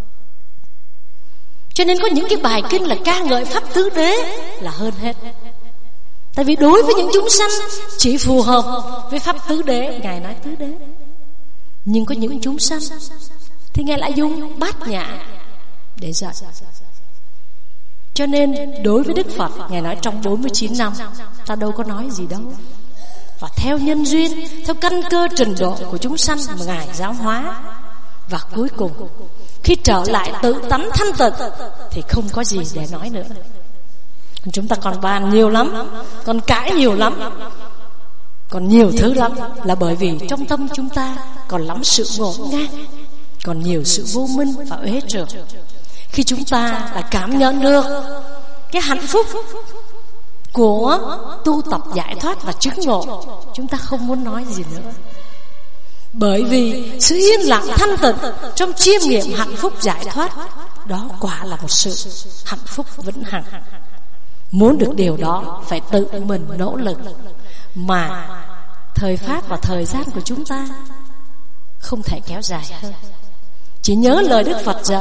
Cho nên có những cái bài kinh là ca ngợi pháp tứ đế là hơn hết. Tại vì đối với những chúng sanh chỉ phù hợp với pháp tứ đế, Ngài nói tứ đế. Nhưng có những chúng sanh thì Ngài lại dùng bát nhã để dạy. Cho nên đối với Đức Phật, Ngài nói trong bốn mươi chín năm ta đâu có nói gì đâu. Và theo nhân duyên, theo căn cơ trình độ của chúng sanh mà Ngài giáo hóa. Và cuối cùng khi trở lại tự tánh thanh tịnh thì không có gì để nói nữa. Chúng ta còn bàn nhiều lắm, còn cãi nhiều lắm, còn nhiều thứ lắm. Là bởi vì trong tâm chúng ta còn lắm sự ngổn ngang, còn nhiều sự vô minh và uế trượt. Khi chúng ta đã cảm nhận được cái hạnh phúc của tu tập giải thoát và chứng ngộ, chúng ta không muốn nói gì nữa. Bởi vì sự yên lặng thanh tịnh trong chiêm nghiệm hạnh phúc giải thoát, đó quả là một sự hạnh phúc vĩnh hằng. Muốn được điều đó phải tự mình nỗ lực. Mà thời pháp và thời gian của chúng ta không thể kéo dài hơn. Chỉ nhớ lời Đức Phật dạy: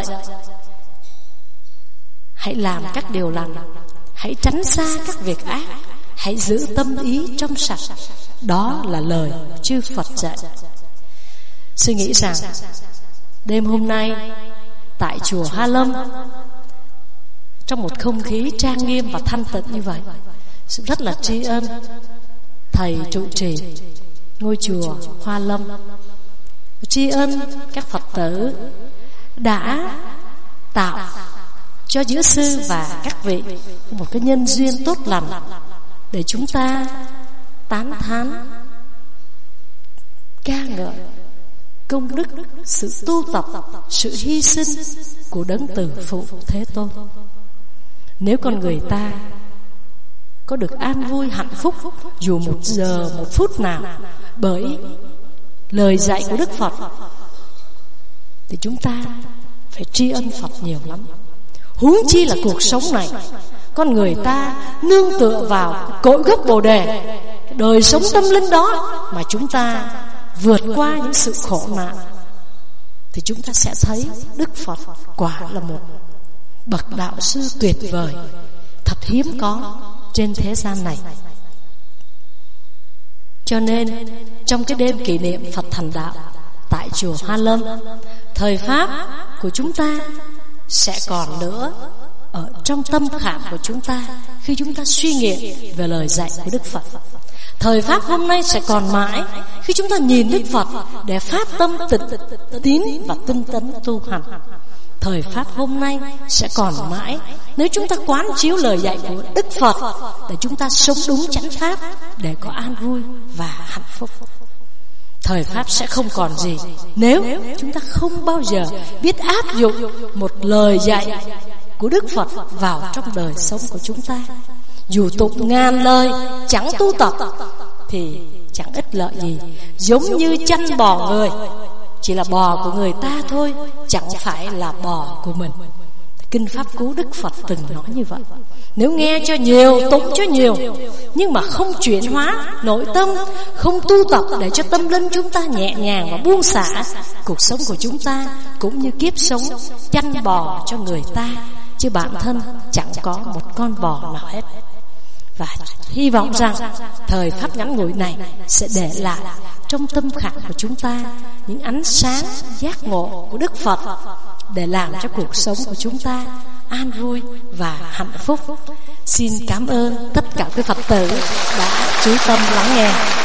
hãy làm các điều lành, hãy tránh xa các việc ác, hãy giữ tâm ý trong sạch. Đó là lời chư Phật dạy. Suy nghĩ rằng đêm hôm nay tại chùa Hoa Lâm, trong một không khí trang nghiêm và thanh tịnh như vậy, sự rất là tri ân thầy trụ trì ngôi chùa Hoa Lâm, tri ân các Phật tử đã tạo cho giữa sư và các vị một cái nhân duyên tốt lành để chúng ta tán thán ca ngợi công đức, sự tu tập, sự hy sinh của đấng Từ Phụ Thế Tôn. Nếu con người ta có được an vui hạnh phúc dù một giờ một phút nào bởi lời dạy của Đức Phật, thì chúng ta phải tri ân Phật nhiều lắm. Huống chi là cuộc sống này, con người ta nương tựa vào cội gốc Bồ Đề, đời sống tâm linh đó mà chúng ta vượt qua những sự khổ nạn, thì chúng ta sẽ thấy Đức Phật quả là một bậc đạo sư tuyệt vời, thật hiếm có trên thế gian này. Cho nên trong cái đêm kỷ niệm Phật thành đạo tại chùa Hoa Lâm, thời pháp của chúng ta sẽ còn nữa ở trong tâm khảm của chúng ta khi chúng ta suy nghiệm về lời dạy của Đức Phật. Thời pháp hôm nay sẽ còn mãi khi chúng ta nhìn Đức Phật để phát tâm tịnh tín và tinh tấn tu hành. Thời pháp hôm nay sẽ còn mãi nếu chúng ta quán chiếu lời dạy của Đức Phật để chúng ta sống đúng chánh pháp, để có an vui và hạnh phúc. Thời pháp sẽ không còn gì nếu chúng ta không bao giờ biết áp dụng một lời dạy của Đức Phật vào trong đời sống của chúng ta. Dù tụng ngàn lời chẳng tu tập thì chẳng ích lợi gì. Giống như chăn bò người, chỉ là bò của người ta thôi, chẳng phải là bò của mình. Kinh Pháp Cú Đức Phật từng nói như vậy. Nếu nghe cho nhiều, tụng cho nhiều, nhưng mà không chuyển hóa nội tâm, không tu tập để cho tâm linh chúng ta nhẹ nhàng và buông xả, cuộc sống của chúng ta cũng như kiếp sống chăn bò cho người ta, chứ bản thân chẳng có một con bò nào hết. Và hy vọng rằng thời pháp ngắn ngủi này sẽ để lại trong tâm khảm của chúng ta những ánh sáng giác ngộ của Đức Phật, để làm cho cuộc sống của chúng ta an vui và hạnh phúc. Xin cảm ơn tất cả quý Phật tử đã chú tâm lắng nghe.